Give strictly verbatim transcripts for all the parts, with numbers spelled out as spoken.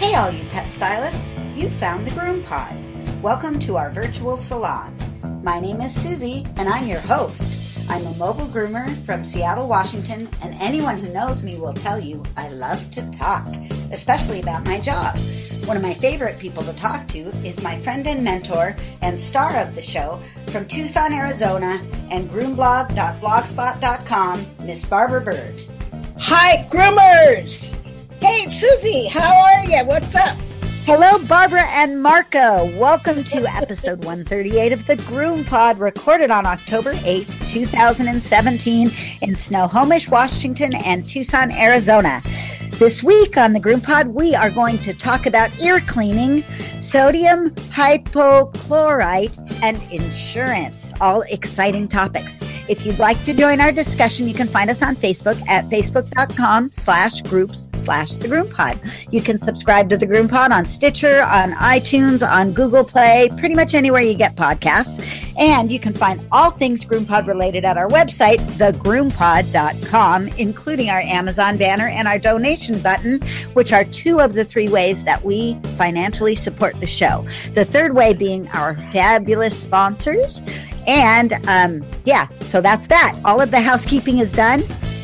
Hey all you pet stylists, you found the Groom Pod. Welcome to our virtual salon. My name is Susie and I'm your host. I'm a mobile groomer from Seattle, Washington, and anyone who knows me will tell you I love to talk, especially about my job. One of my favorite people to talk to is my friend and mentor and star of the show from Tucson, Arizona, and groomblog dot blogspot dot com, Miss Barbara Bird. Hi, groomers! Hey, Susie, how are you? What's up? Hello, Barbara and Marco. Welcome to episode one thirty-eight of the Groom Pod, recorded on October eighth, twenty seventeen in Snohomish, Washington, and Tucson, Arizona. This week on the Groom Pod, we are going to talk about ear cleaning, sodium hypochlorite, and insurance. All exciting topics. If you'd like to join our discussion, you can find us on Facebook at facebook.com slash groups slash the Groom Pod. You can subscribe to the Groom Pod on Stitcher, on iTunes, on Google Play, pretty much anywhere you get podcasts. And you can find all things Groom Pod related at our website, the groom pod dot com, including our Amazon banner and our donation button, which are two of the three ways that we financially support the show. The third way being our fabulous sponsors. And um, yeah, so that's that. All of the housekeeping is done.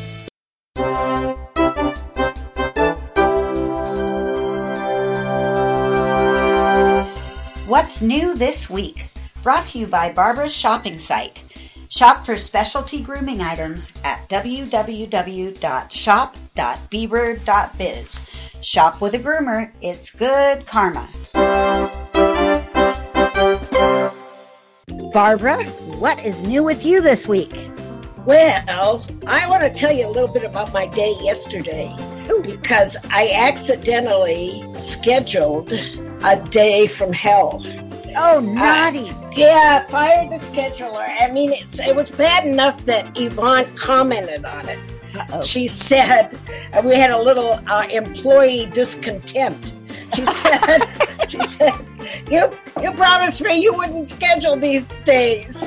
What's new this week? Brought to you by Barbara's shopping site. Shop for specialty grooming items at w w w dot shop dot b bird dot biz. Shop with a groomer. It's good karma. Barbara, what is new with you this week? Well, I want to tell you a little bit about my day yesterday. Ooh. Because I accidentally scheduled a day from hell. Oh, naughty. Uh, yeah, fired the scheduler. I mean, it's, it was bad enough that Yvonne commented on it. Uh-oh. She said, uh, we had a little uh, employee discontent. She said, she said, you you promised me you wouldn't schedule these days.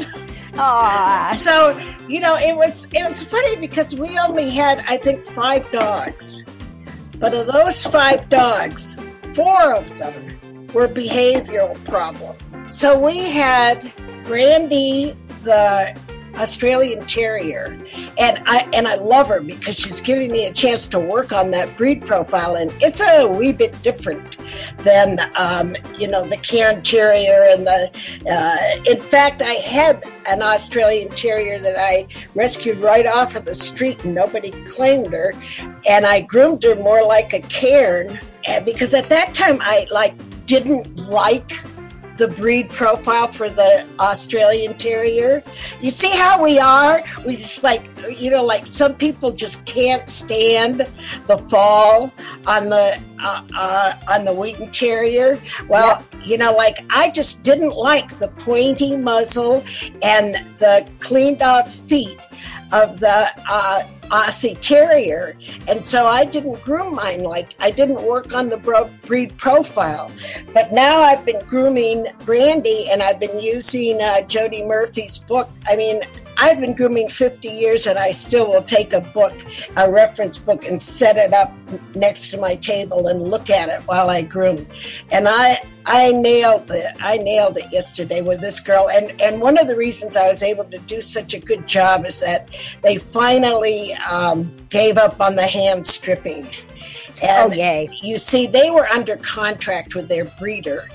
Aww. So, you know, it was it was funny because we only had, I think, five dogs. But of those five dogs, four of them were behavioral problems. So we had Brandy, the Australian Terrier, and I and I love her because she's giving me a chance to work on that breed profile, and it's a wee bit different than um, you know the Cairn Terrier and the. Uh, in fact, I had an Australian Terrier that I rescued right off of the street, and nobody claimed her, and I groomed her more like a Cairn, and because at that time I like didn't like the breed profile for the Australian Terrier. You see how we are? We just like, you know, like some people just can't stand the fall on the uh, uh, on the Wheaten Terrier. Well, yep. You know, like I just didn't like the pointy muzzle and the cleaned off feet of the uh, Aussie Terrier, and so I didn't groom mine. Like I didn't work on the bro- breed profile, but now I've been grooming Brandy, and I've been using uh, Jody Murphy's book. I mean, I've been grooming fifty years, and I still will take a book, a reference book, and set it up next to my table and look at it while I groom. And I, I nailed it. I nailed it yesterday with this girl. And and one of the reasons I was able to do such a good job is that they finally um, gave up on the hand stripping. And oh, yay. You see, they were under contract with their breeder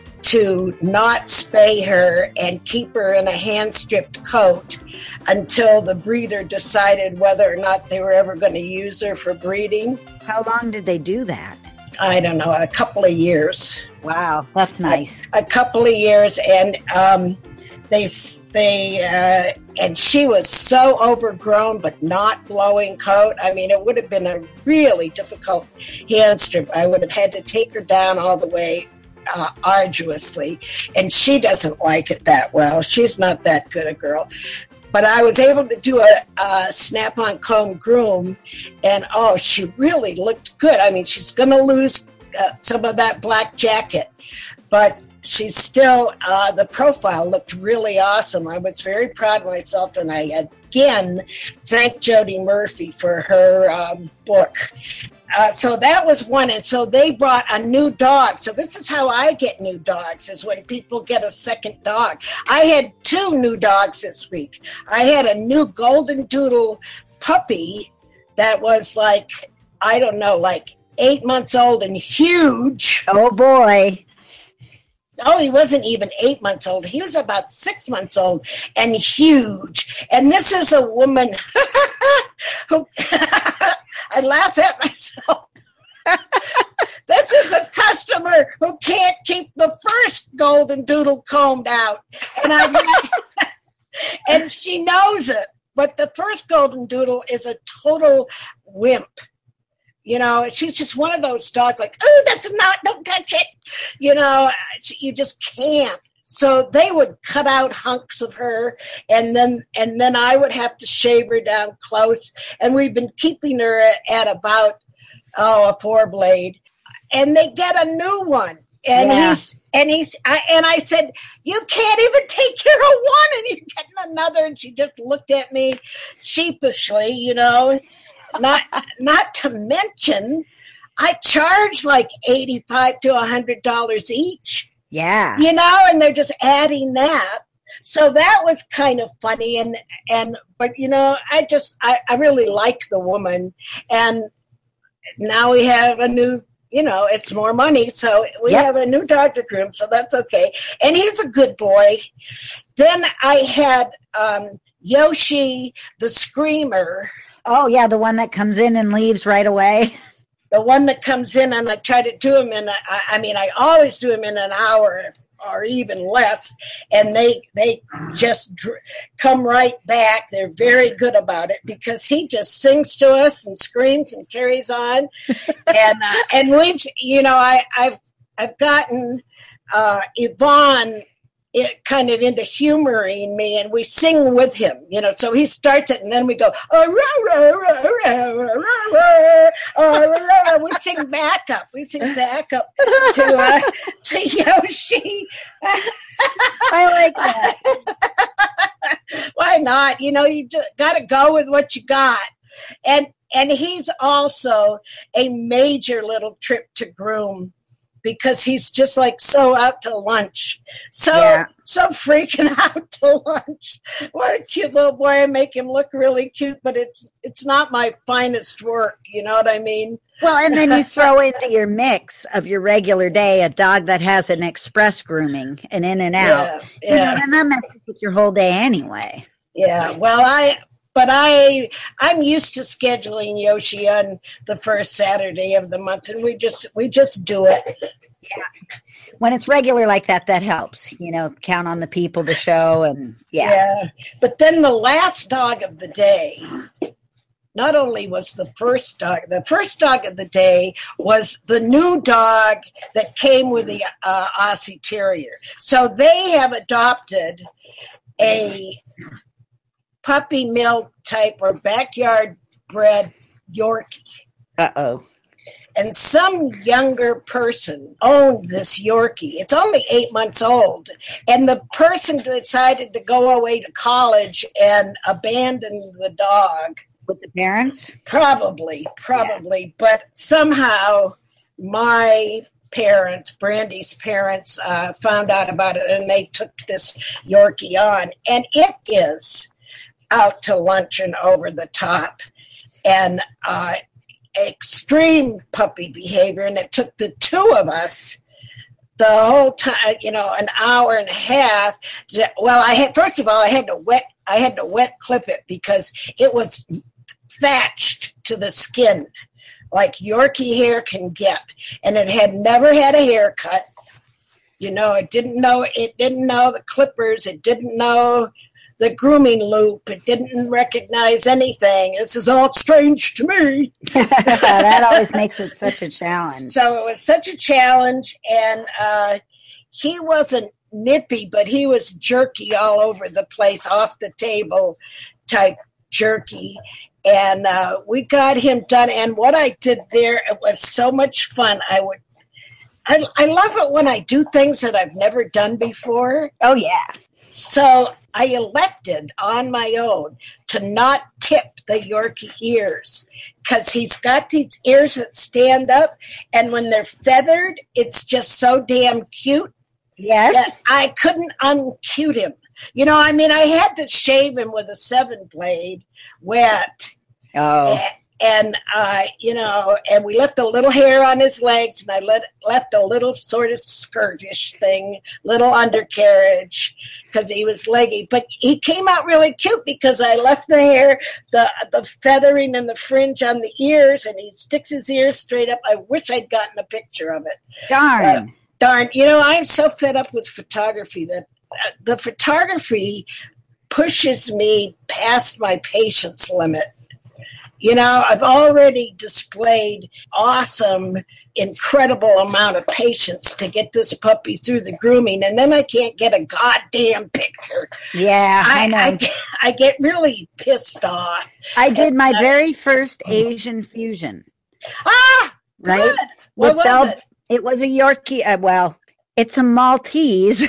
to not spay her and keep her in a hand-stripped coat until the breeder decided whether or not they were ever going to use her for breeding. How long did they do that? I don't know, a couple of years. Wow, that's nice. A, a couple of years, and um, they they uh, and she was so overgrown, but not blowing coat. I mean, it would have been a really difficult hand strip. I would have had to take her down all the way. Uh, arduously, and she doesn't like it that well. She's not that good a girl. But I was able to do a, a snap-on comb groom, and oh, she really looked good. I mean, she's going to lose uh, some of that black jacket, but she's still, uh, the profile looked really awesome. I was very proud of myself, and I again thank Jody Murphy for her um, book. Uh, so that was one, and so they brought a new dog. So this is how I get new dogs, is when people get a second dog. I had two new dogs this week. I had a new golden doodle puppy that was like, I don't know, like eight months old and huge. Oh, boy. Oh, he wasn't even eight months old. He was about six months old and huge. And this is a woman who, I laugh at myself. This is a customer who can't keep the first golden doodle combed out. And I, and she knows it. But the first golden doodle is a total wimp. You know, she's just one of those dogs like, oh, that's not, don't touch it. You know, you just can't. So they would cut out hunks of her, and then and then I would have to shave her down close. And we've been keeping her at, at about, oh, a four blade. And they get a new one. And yeah. he's and he's I, and I said, you can't even take care of one, and you're getting another. And she just looked at me sheepishly, you know. Not not to mention, I charge like eighty-five to a hundred dollars each. Yeah, you know, and they're just adding that. So that was kind of funny, and and but you know, I just I, I really like the woman, and now we have a new. You know, it's more money, so we yep. have a new dog to groom, so that's okay. And he's a good boy. Then I had um, Yoshi the Screamer. Oh, yeah, the one that comes in and leaves right away. The one that comes in, and I try to do him in, a, I, I mean, I always do him in an hour or even less, and they they just dr- come right back. They're very good about it because he just sings to us and screams and carries on. and uh, and we've, you know, I, I've I've gotten uh, Yvonne it kind of into humoring me, and we sing with him, you know, so he starts it and then we go, oh, rah, rah, rah, rah, rah, oh, rah, rah. We sing back up, we sing back up to, uh, to Yoshi. I like that. Why not? You know, you just got to go with what you got. And, and he's also a major little trip to groom, because he's just like so out to lunch. So yeah. so freaking out to lunch. What a cute little boy. I make him look really cute, but it's it's not my finest work. You know what I mean? Well, and then you throw into your mix of your regular day a dog that has an express grooming, an in and out. Yeah, yeah. You know, and that messes with your whole day anyway. Yeah, well, I... But I, I'm used to scheduling Yoshi on the first Saturday of the month, and we just we just do it. Yeah, when it's regular like that, that helps. You know, count on the people to show, and yeah. Yeah, but then the last dog of the day, not only was the first dog, the first dog of the day was the new dog that came with the uh, Aussie Terrier. So they have adopted a puppy mill type or backyard bred Yorkie. Uh-oh. And some younger person owned this Yorkie. It's only eight months old. And the person decided to go away to college and abandon the dog. With the parents? Probably, probably. Yeah. But somehow my parents, Brandy's parents, uh, found out about it, and they took this Yorkie on. And it is out to lunch and over the top, and uh, extreme puppy behavior. And it took the two of us the whole time, you know, an hour and a half. To, well, I had, first of all, I had to wet, I had to wet clip it because it was thatched to the skin, like Yorkie hair can get, and it had never had a haircut. You know, it didn't know, it didn't know the clippers, it didn't know the grooming loop. It didn't recognize anything. This is all strange to me. That always makes it such a challenge. So it was such a challenge, and uh, he wasn't nippy, but he was jerky all over the place, off the table type jerky. And uh, we got him done. And what I did there, it was so much fun. I would I, I love it when I do things that I've never done before. Oh, yeah. So I elected on my own to not tip the Yorkie ears because he's got these ears that stand up, and when they're feathered, it's just so damn cute. Yes. That I couldn't uncute him. You know, I mean, I had to shave him with a seven blade wet. Oh. And, and uh, you know, and we left a little hair on his legs, and I let, left a little sort of skirtish thing, little undercarriage, because he was leggy. But he came out really cute because I left the hair, the the feathering and the fringe on the ears, and he sticks his ears straight up. I wish I'd gotten a picture of it. Darn. Uh, darn. You know, I'm so fed up with photography that uh, the photography pushes me past my patience limit. You know, I've already displayed awesome, incredible amount of patience to get this puppy through the grooming, and then I can't get a goddamn picture. Yeah, I, I know. I get, I get really pissed off. I did and, my uh, very first Asian fusion. Ah, right? Good. What With was Bell, it? It was a Yorkie. Uh, well, it's a Maltese.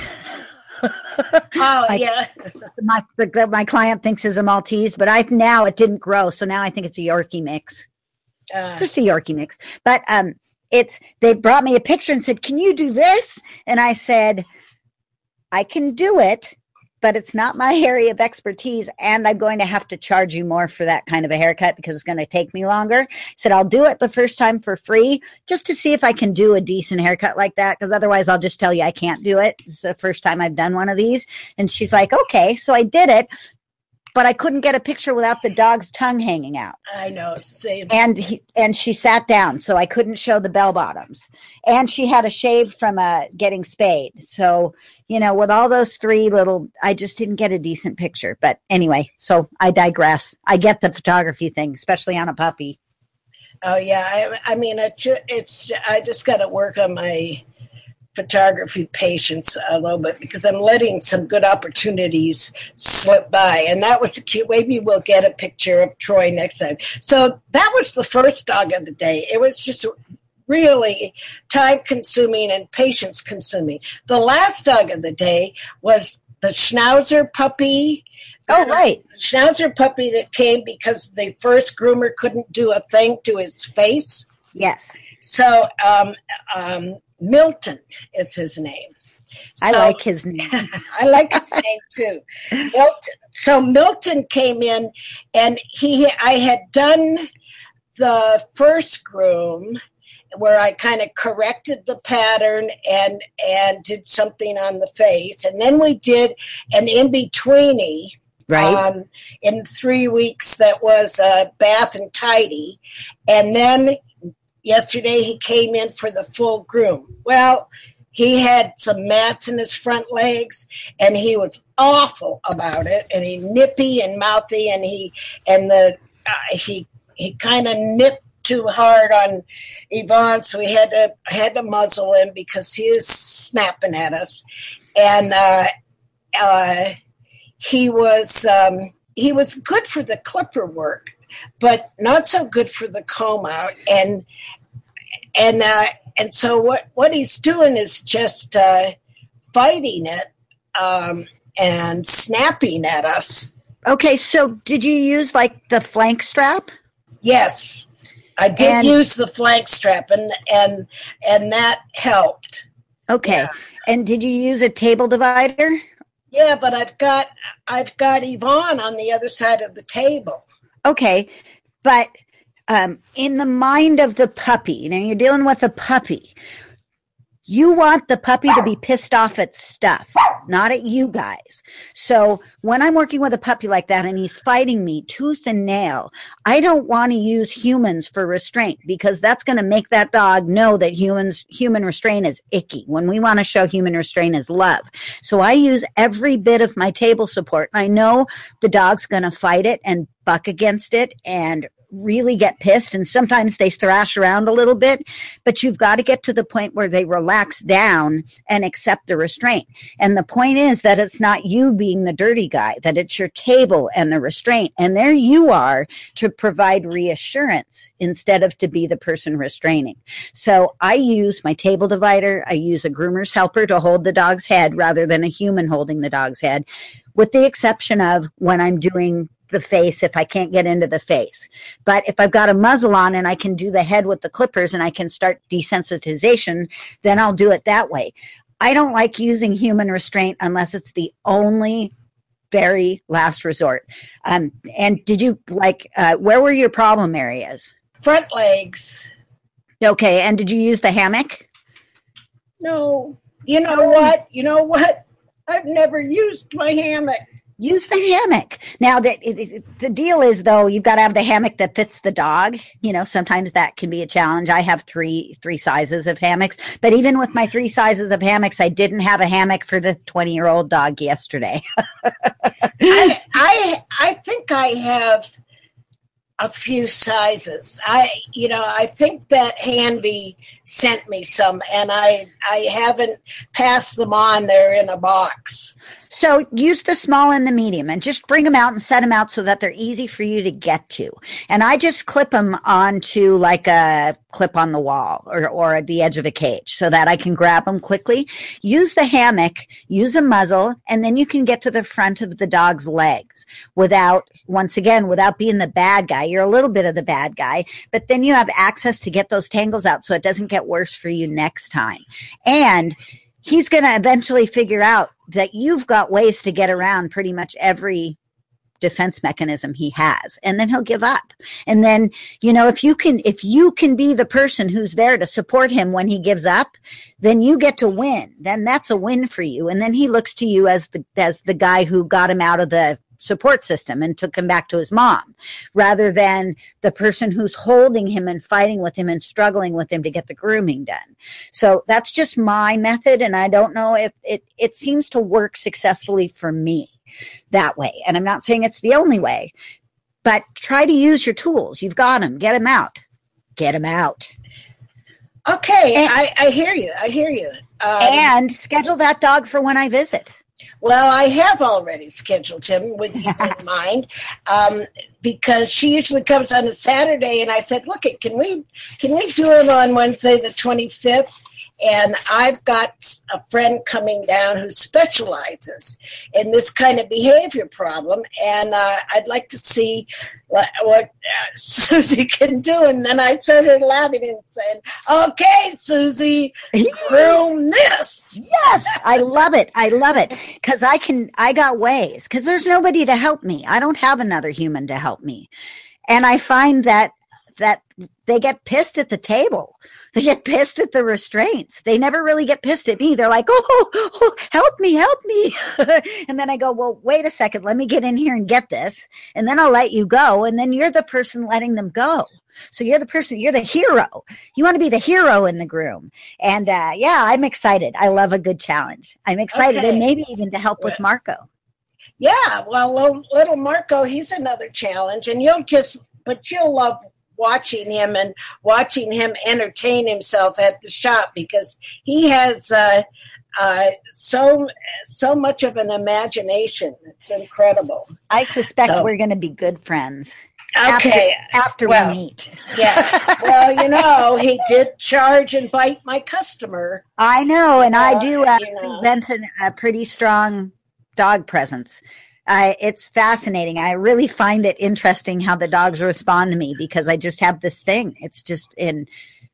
Oh, my, yeah. My the, my client thinks is a Maltese, but I now it didn't grow, so now I think it's a Yorkie mix. Uh, It's just a Yorkie mix. But um, it's they brought me a picture and said, "Can you do this?" And I said, "I can do it, but it's not my area of expertise, and I'm going to have to charge you more for that kind of a haircut because it's going to take me longer." I said, "I'll do it the first time for free just to see if I can do a decent haircut like that, because otherwise I'll just tell you I can't do it. It's the first time I've done one of these." And she's like, "Okay." So I did it, but I couldn't get a picture without the dog's tongue hanging out. I know. Same. And he, and she sat down, so I couldn't show the bell bottoms. And she had a shave from uh, getting spayed. So, you know, with all those three little, I just didn't get a decent picture. But anyway, so I digress. I get the photography thing, especially on a puppy. Oh, yeah. I, I mean, it, it's, I just got to work on my photography patience a little bit because I'm letting some good opportunities slip by. And that was the cute. Maybe we'll get a picture of Troy next time. So that was the first dog of the day. It was just really time consuming and patience consuming. The last dog of the day was the Schnauzer puppy. Oh, right. The Schnauzer puppy that came because the first groomer couldn't do a thing to his face. Yes. So, um, um, Milton is his name. So, I like his name. I like his name too. Milton. So Milton came in, and he. I had done the first groom where I kind of corrected the pattern and and did something on the face, and then we did an in betweeny. Right. Um, in three weeks, that was uh, bath and tidy, and then. Yesterday, he came in for the full groom. Well, he had some mats in his front legs, and he was awful about it. And he nippy and mouthy, and he and the uh, he he kind of nipped too hard on Yvonne, so we had to had to muzzle him because he was snapping at us. And uh, uh, he was um, he was good for the clipper work, but not so good for the comb out. And and uh, and so what, what he's doing is just uh, fighting it um, and snapping at us. Okay, so did you use like the flank strap? Yes, I did and, use the flank strap, and and and that helped. Okay, yeah. And did you use a table divider? Yeah, but I've got I've got Yvonne on the other side of the table. Okay, but um, in the mind of the puppy, now you're dealing with a puppy. You want the puppy to be pissed off at stuff, not at you guys. So when I'm working with a puppy like that and he's fighting me tooth and nail, I don't want to use humans for restraint because that's going to make that dog know that humans, human restraint is icky when we want to show human restraint is love. So I use every bit of my table support. I know the dog's going to fight it and buck against it and really get pissed, and sometimes they thrash around a little bit, but you've got to get to the point where they relax down and accept the restraint. And the point is that it's not you being the dirty guy, that it's your table and the restraint. And there you are to provide reassurance instead of to be the person restraining. So I use my table divider. I use a groomer's helper to hold the dog's head rather than a human holding the dog's head, with the exception of when I'm doing the face, if I can't get into the face. But if I've got a muzzle on and I can do the head with the clippers and I can start desensitization, then I'll do it that way. I don't like using human restraint unless it's the only very last resort. Um, and did you like, uh, where were your problem areas? Front legs. Okay. And did you use the hammock? No. You know what? You know what? I've never used my hammock. Use the hammock. Now, the, it, the deal is, though, you've got to have the hammock that fits the dog. You know, sometimes that can be a challenge. I have three three sizes of hammocks. But even with my three sizes of hammocks, I didn't have a hammock for the twenty-year-old dog yesterday. I, I I think I have a few sizes. I, you know, I think that Hanby sent me some, and I I haven't passed them on. They're in a box. So use the small and the medium and just bring them out and set them out so that they're easy for you to get to. And I just clip them onto like a clip on the wall or, or at the edge of a cage so that I can grab them quickly. Use the hammock, use a muzzle, and then you can get to the front of the dog's legs without, once again, without being the bad guy. You're a little bit of the bad guy, but then you have access to get those tangles out so it doesn't get worse for you next time. And he's going to eventually figure out that you've got ways to get around pretty much every defense mechanism he has, and then he'll give up. And then, you know, if you can, if you can be the person who's there to support him when he gives up, then you get to win. Then that's a win for you. And then he looks to you as the, as the guy who got him out of the support system and took him back to his mom, rather than the person who's holding him and fighting with him and struggling with him to get the grooming done. So that's just my method. And I don't know if it, it seems to work successfully for me that way. And I'm not saying it's the only way, but try to use your tools. You've got them. Get them out. Get them out. Okay. And, I, I hear you. I hear you. Um, and schedule that dog for when I visit. Well, I have already scheduled him with you in mind, um, because she usually comes on a Saturday, and I said, "Look, can we can we do it on Wednesday the twenty-fifth?" And I've got a friend coming down who specializes in this kind of behavior problem, and uh, I'd like to see what, what uh, Susie can do. And then I started laughing and saying, "Okay, Susie, groom this." Yes, I love it. I love it because I can. I got ways because there's nobody to help me. I don't have another human to help me, and I find that that they get pissed at the table. They get pissed at the restraints. They never really get pissed at me. They're like, oh, oh help me, help me. And then I go, well, wait a second. Let me get in here and get this. And then I'll let you go. And then you're the person letting them go. So you're the person, you're the hero. You want to be the hero in the groom. And uh, yeah, I'm excited. I love a good challenge. I'm excited. Okay. And maybe even to help with Marco. Yeah, well, little Marco, he's another challenge. And you'll just, but you'll love watching him and watching him entertain himself at the shop because he has uh, uh, so so much of an imagination. It's incredible. I suspect so, we're going to be good friends. Okay, after, after well, we meet. Yeah. Well, you know, he did charge and bite my customer. I know, and uh, I do uh, you know. present a pretty strong dog presence. Uh, it's fascinating. I really find it interesting how the dogs respond to me because I just have this thing. It's just in,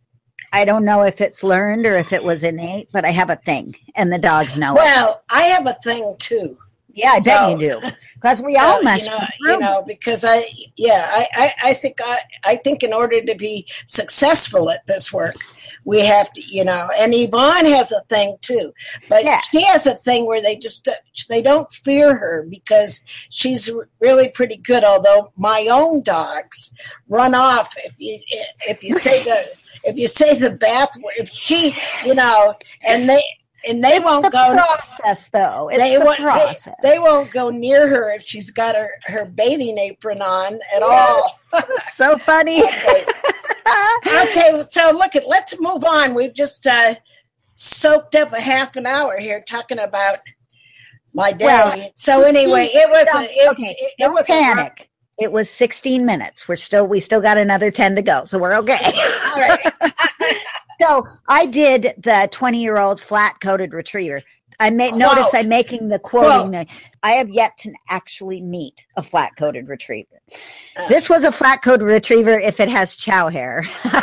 I don't know if it's learned or if it was innate, but I have a thing and the dogs know well, it. Well, I have a thing too. Yeah, I so, bet you do. Because we so, all must. You know, you know, because I, yeah, I, I, I think I, I think in order to be successful at this work, we have to, you know, and Yvonne has a thing too, but yeah. She has a thing where they just, they don't fear her because she's really pretty good. Although my own dogs run off if you, if you say the, if you say the bath, if she, you know, and they, And they it's won't the go process though. It's they the won't process. They, they won't go near her if she's got her, her bathing apron on at all. So funny. Okay. Okay, so look at let's move on. We've just uh, soaked up a half an hour here talking about my day. Well, so anyway, it was a, it, okay. It, Don't it was panic. A, it was sixteen minutes. We're still we still got another ten to go, so we're okay. All right. So I did the twenty-year-old flat-coated retriever. I may notice I'm making the quoting. Quote. I have yet to actually meet a flat-coated retriever. Uh, this was a flat-coated retriever if it has chow hair.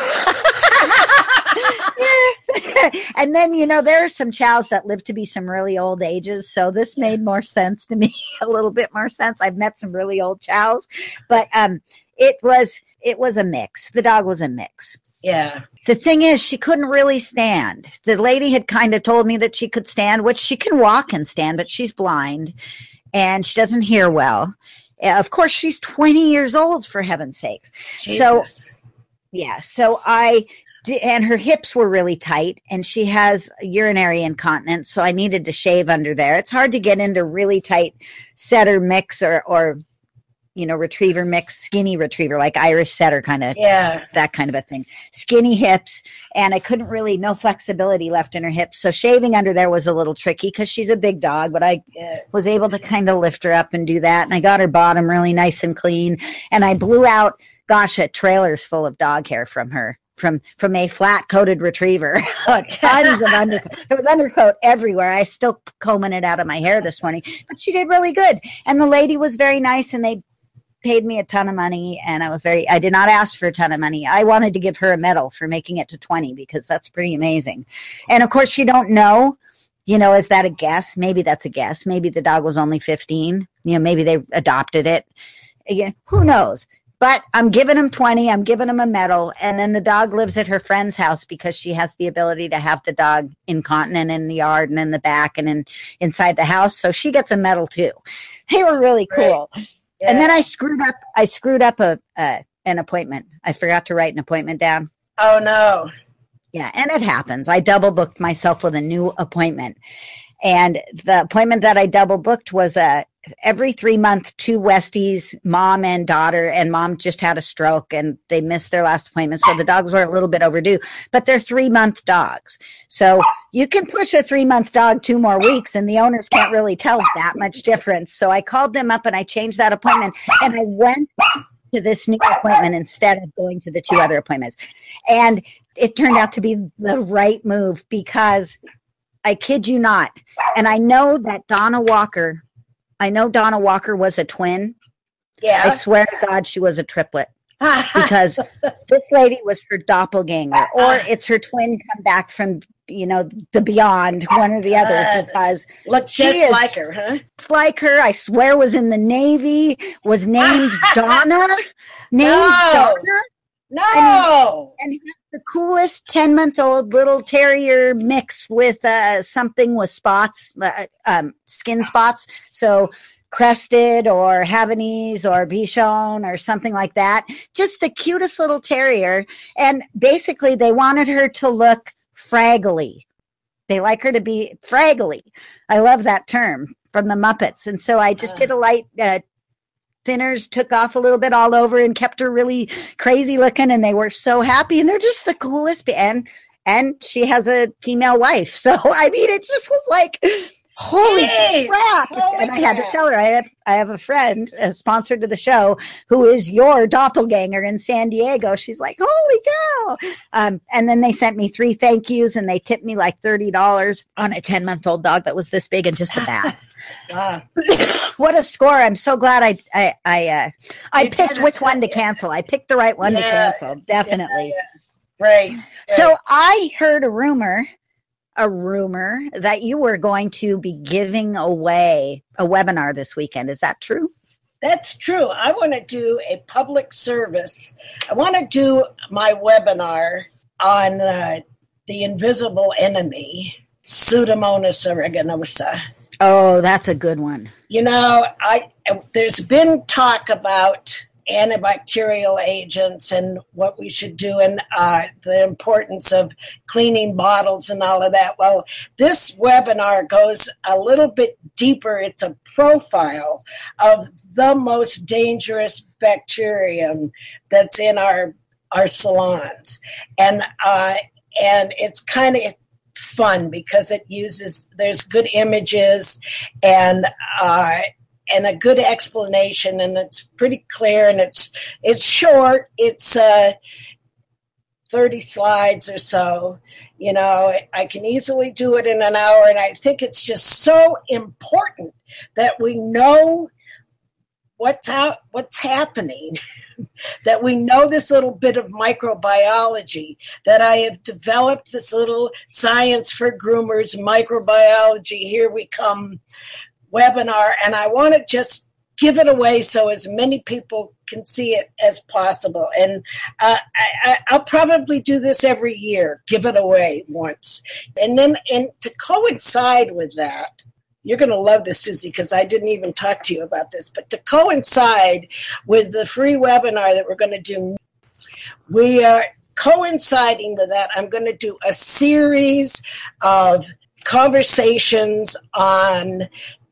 And then, you know, there are some chows that live to be some really old ages. So this made more sense to me, a little bit more sense. I've met some really old chows, but um, it was it was a mix. The dog was a mix. Yeah. The thing is, she couldn't really stand. The lady had kind of told me that she could stand, which she can walk and stand, but she's blind and she doesn't hear well. Uh, of course, she's twenty years old, for heaven's sakes. Jesus. So, yeah. So I, did, and her hips were really tight and she has urinary incontinence. So I needed to shave under there. It's hard to get into really tight setter mix or, or, you know, retriever mix, skinny retriever, like Irish setter kind of, yeah, that kind of a thing. Skinny hips. And I couldn't really, no flexibility left in her hips. So shaving under there was a little tricky because she's a big dog, but I yeah. was able to kind of lift her up and do that. And I got her bottom really nice and clean. And I blew out, gosh, a trailer's full of dog hair from her. From from a flat coated retriever, tons of undercoat. There was undercoat everywhere. I still combing it out of my hair this morning, but she did really good. And the lady was very nice, and they paid me a ton of money. And I was very. I did not ask for a ton of money. I wanted to give her a medal for making it to twenty because that's pretty amazing. And of course, you don't know. You know, is that a guess? Maybe that's a guess. Maybe the dog was only fifteen. You know, maybe they adopted it. Again, who knows? But I'm giving him twenty. I'm giving him a medal. And then the dog lives at her friend's house because she has the ability to have the dog incontinent in the yard and in the back and in inside the house. So she gets a medal too. They were really cool. Right. Yeah. And then I screwed up. I screwed up a, uh, an appointment. I forgot to write an appointment down. Oh, no. Yeah. And it happens. I double booked myself with a new appointment. And the appointment that I double booked was a every three month, two Westies, mom and daughter, and mom just had a stroke and they missed their last appointment. So the dogs were a little bit overdue, but they're three month dogs. So you can push a three month dog two more weeks and the owners can't really tell that much difference. So I called them up and I changed that appointment and I went to this new appointment instead of going to the two other appointments. And it turned out to be the right move because I kid you not. And I know that Donna Walker, I know Donna Walker was a twin. Yeah. I swear to God, she was a triplet because this lady was her doppelganger or it's her twin come back from, you know, the beyond, one or the other, because look just is, like her, huh? It's like her, I swear was in the Navy, was named Donna, named no. Donna. No. And, and has the coolest ten-month-old little terrier mix with uh, something with spots, uh, um, skin spots. So crested or Havanese or Bichon or something like that. Just the cutest little terrier. And basically they wanted her to look fraggly. They like her to be fraggly. I love that term from the Muppets. And so I just uh. did a light uh, thinners, took off a little bit all over and kept her really crazy looking. And they were so happy. And they're just the coolest. And, and she has a female wife. So, I mean, it just was like, holy Jeez, crap. Holy and I had crap. to tell her, I have, I have a friend, a sponsor to the show, who is your doppelganger in San Diego. She's like, holy cow. Um, and then they sent me three thank yous and they tipped me like thirty dollars on a ten month old dog that was this big and just a bath. uh. What a score. I'm so glad I, I, I, uh, I picked which one to cancel. I picked the right one yeah, to cancel. Definitely. Yeah, yeah. Right, right. So I heard a rumor a rumor that you were going to be giving away a webinar this weekend. Is that true? That's true. I want to do a public service. I want to do my webinar on uh, the invisible enemy, Pseudomonas aeruginosa. Oh, that's a good one. You know, I there's been talk about antibacterial agents and what we should do, and uh, the importance of cleaning bottles and all of that. Well, this webinar goes a little bit deeper. It's a profile of the most dangerous bacterium that's in our our salons, and uh, and it's kind of fun because it uses there's good images and. Uh, and a good explanation, and it's pretty clear, and it's it's short. It's uh, thirty slides or so. You know, I can easily do it in an hour, and I think it's just so important that we know what's out, what's happening, that we know this little bit of microbiology, that I have developed this little science for groomers, microbiology, here we come webinar, and I want to just give it away so as many people can see it as possible. And uh, I, I'll probably do this every year, give it away once. And then and to coincide with that, you're going to love this, Susie, because I didn't even talk to you about this, but to coincide with the free webinar that we're going to do, we are coinciding with that. I'm going to do a series of conversations on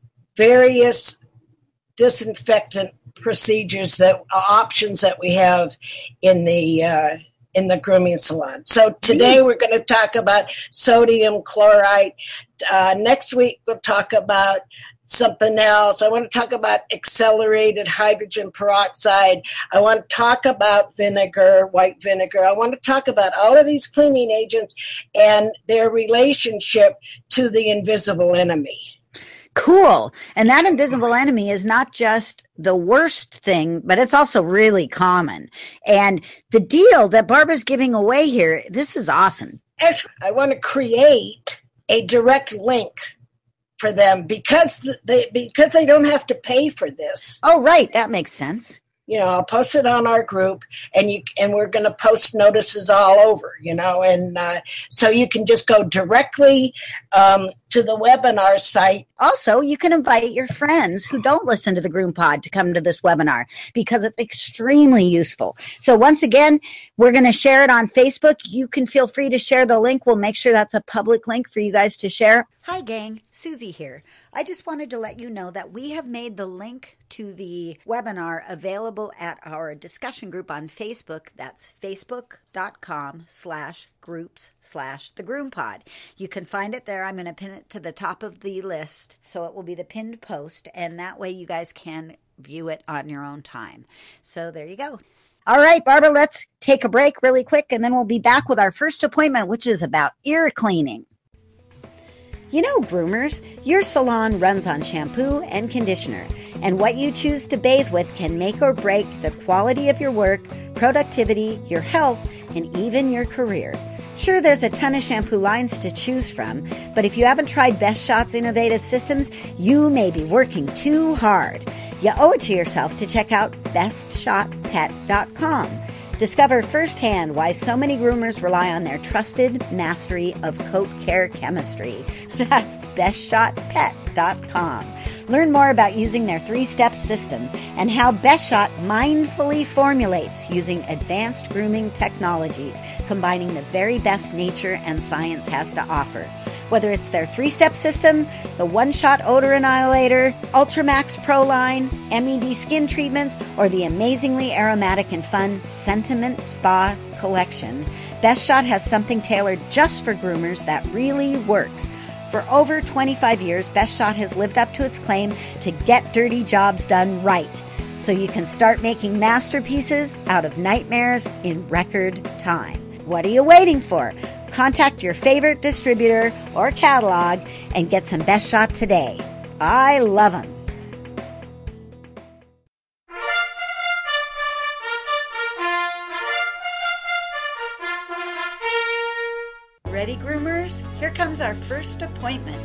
various disinfectant procedures, that options that we have in the uh, in the grooming salon. So today we're going to talk about sodium chloride. Uh, next week we'll talk about something else. I want to talk about accelerated hydrogen peroxide. I want to talk about vinegar, white vinegar. I want to talk about all of these cleaning agents and their relationship to the invisible enemy. Cool. And that invisible enemy is not just the worst thing, but it's also really common. And the deal that Barbara's giving away here, this is awesome. I want to create a direct link for them because they because they don't have to pay for this. Oh, right. That makes sense. You know, I'll post it on our group, and you and we're going to post notices all over, you know, and uh, so you can just go directly um, to the webinar site. Also, you can invite your friends who don't listen to the Groom Pod to come to this webinar because it's extremely useful. So once again, we're going to share it on Facebook. You can feel free to share the link. We'll make sure that's a public link for you guys to share. Hi, gang. Susie here. I just wanted to let you know that we have made the link to the webinar available at our discussion group on Facebook. That's facebook.com slash groups slash the Groom Pod. You can find it there. I'm going to pin it to the top of the list, so it will be the pinned post, and that way you guys can view it on your own time. So there you go. All right, Barbara, let's take a break really quick, and then we'll be back with our first appointment, which is about ear cleaning. You know, groomers, your salon runs on shampoo and conditioner, and what you choose to bathe with can make or break the quality of your work, productivity, your health, and even your career. Sure, there's a ton of shampoo lines to choose from, but if you haven't tried Best Shot's innovative systems, you may be working too hard. You owe it to yourself to check out best shot pet dot com. Discover firsthand why so many groomers rely on their trusted mastery of coat care chemistry. That's best shot pet dot com. Learn more about using their three-step system and how Best Shot mindfully formulates using advanced grooming technologies, combining the very best nature and science has to offer. Whether it's their three-step system, the one-shot odor annihilator, Ultramax Pro line, M E D skin treatments, or the amazingly aromatic and fun Sentiment Spa collection, Best Shot has something tailored just for groomers that really works. For over twenty-five years, Best Shot has lived up to its claim to get dirty jobs done right, so you can start making masterpieces out of nightmares in record time. What are you waiting for? Contact your favorite distributor or catalog and get some Best Shot today. I love them. Ready, groomers? Here comes our first appointment.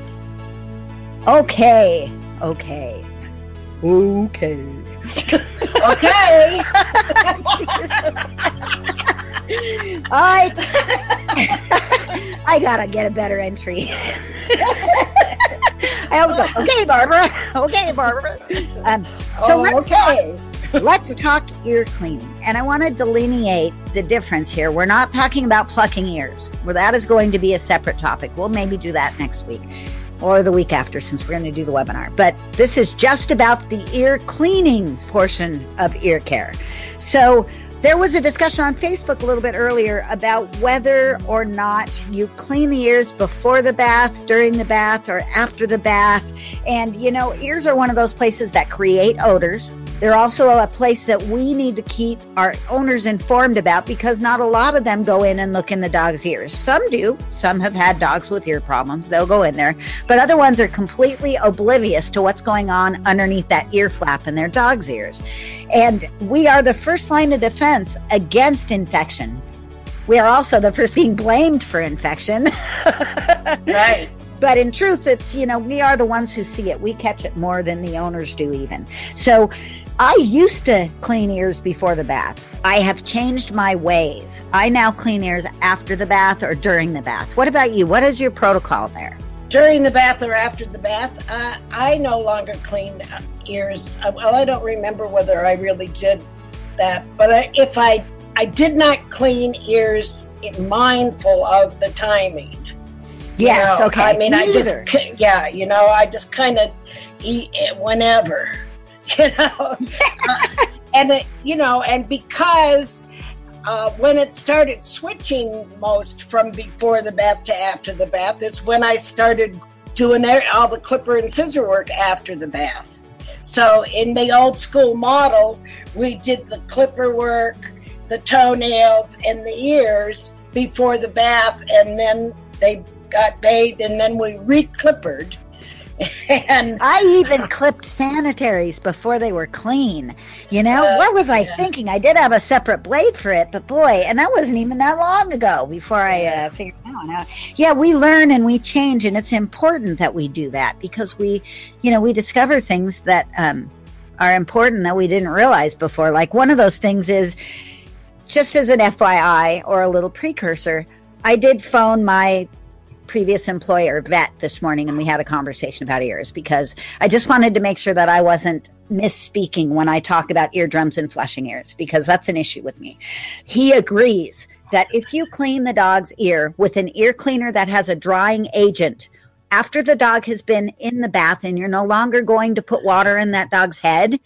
Okay, okay, okay. Okay. I I gotta get a better entry. I always go, okay, Barbara. Okay, Barbara. Um, so oh, let's okay. Talk, let's talk ear cleaning. And I want to delineate the difference here. We're not talking about plucking ears. Well, that is going to be a separate topic. We'll maybe do that next week or the week after, since we're going to do the webinar. But this is just about the ear cleaning portion of ear care. So there was a discussion on Facebook a little bit earlier about whether or not you clean the ears before the bath, during the bath, or after the bath. And, you know, ears are one of those places that create odors. They're also a place that we need to keep our owners informed about, because not a lot of them go in and look in the dog's ears. Some do. Some have had dogs with ear problems. They'll go in there. But other ones are completely oblivious to what's going on underneath that ear flap in their dog's ears. And we are the first line of defense against infection. We are also the first being blamed for infection. Right. But in truth, it's, you know, we are the ones who see it. We catch it more than the owners do even. So I used to clean ears before the bath. I have changed my ways. I now clean ears after the bath or during the bath. What about you? What is your protocol there? During the bath or after the bath, uh, I no longer clean ears. Well, I don't remember whether I really did that. But I, if I, I did not clean ears mindful of the timing. Yes, you know, okay. I mean, Me I just, either. yeah, you know, I just kind of eat it whenever, you know. uh, and, it, you know, and because uh, when it started switching most from before the bath to after the bath is when I started doing all the clipper and scissor work after the bath. So in the old school model, we did the clipper work, the toenails, and the ears before the bath, and then they got bathed, and then we re-clippered. And I even clipped sanitaries before they were clean. You know, uh, what was I yeah. thinking? I did have a separate blade for it, but boy, and that wasn't even that long ago before I uh, figured it out. Now, yeah, we learn and we change, and it's important that we do that, because we, you know, we discover things that um, are important that we didn't realize before. Like one of those things is, just as an F Y I or a little precursor, I did phone my previous employer vet this morning, and we had a conversation about ears, because I just wanted to make sure that I wasn't misspeaking when I talk about eardrums and flushing ears, because that's an issue with me. He agrees that if you clean the dog's ear with an ear cleaner that has a drying agent after the dog has been in the bath and you're no longer going to put water in that dog's head,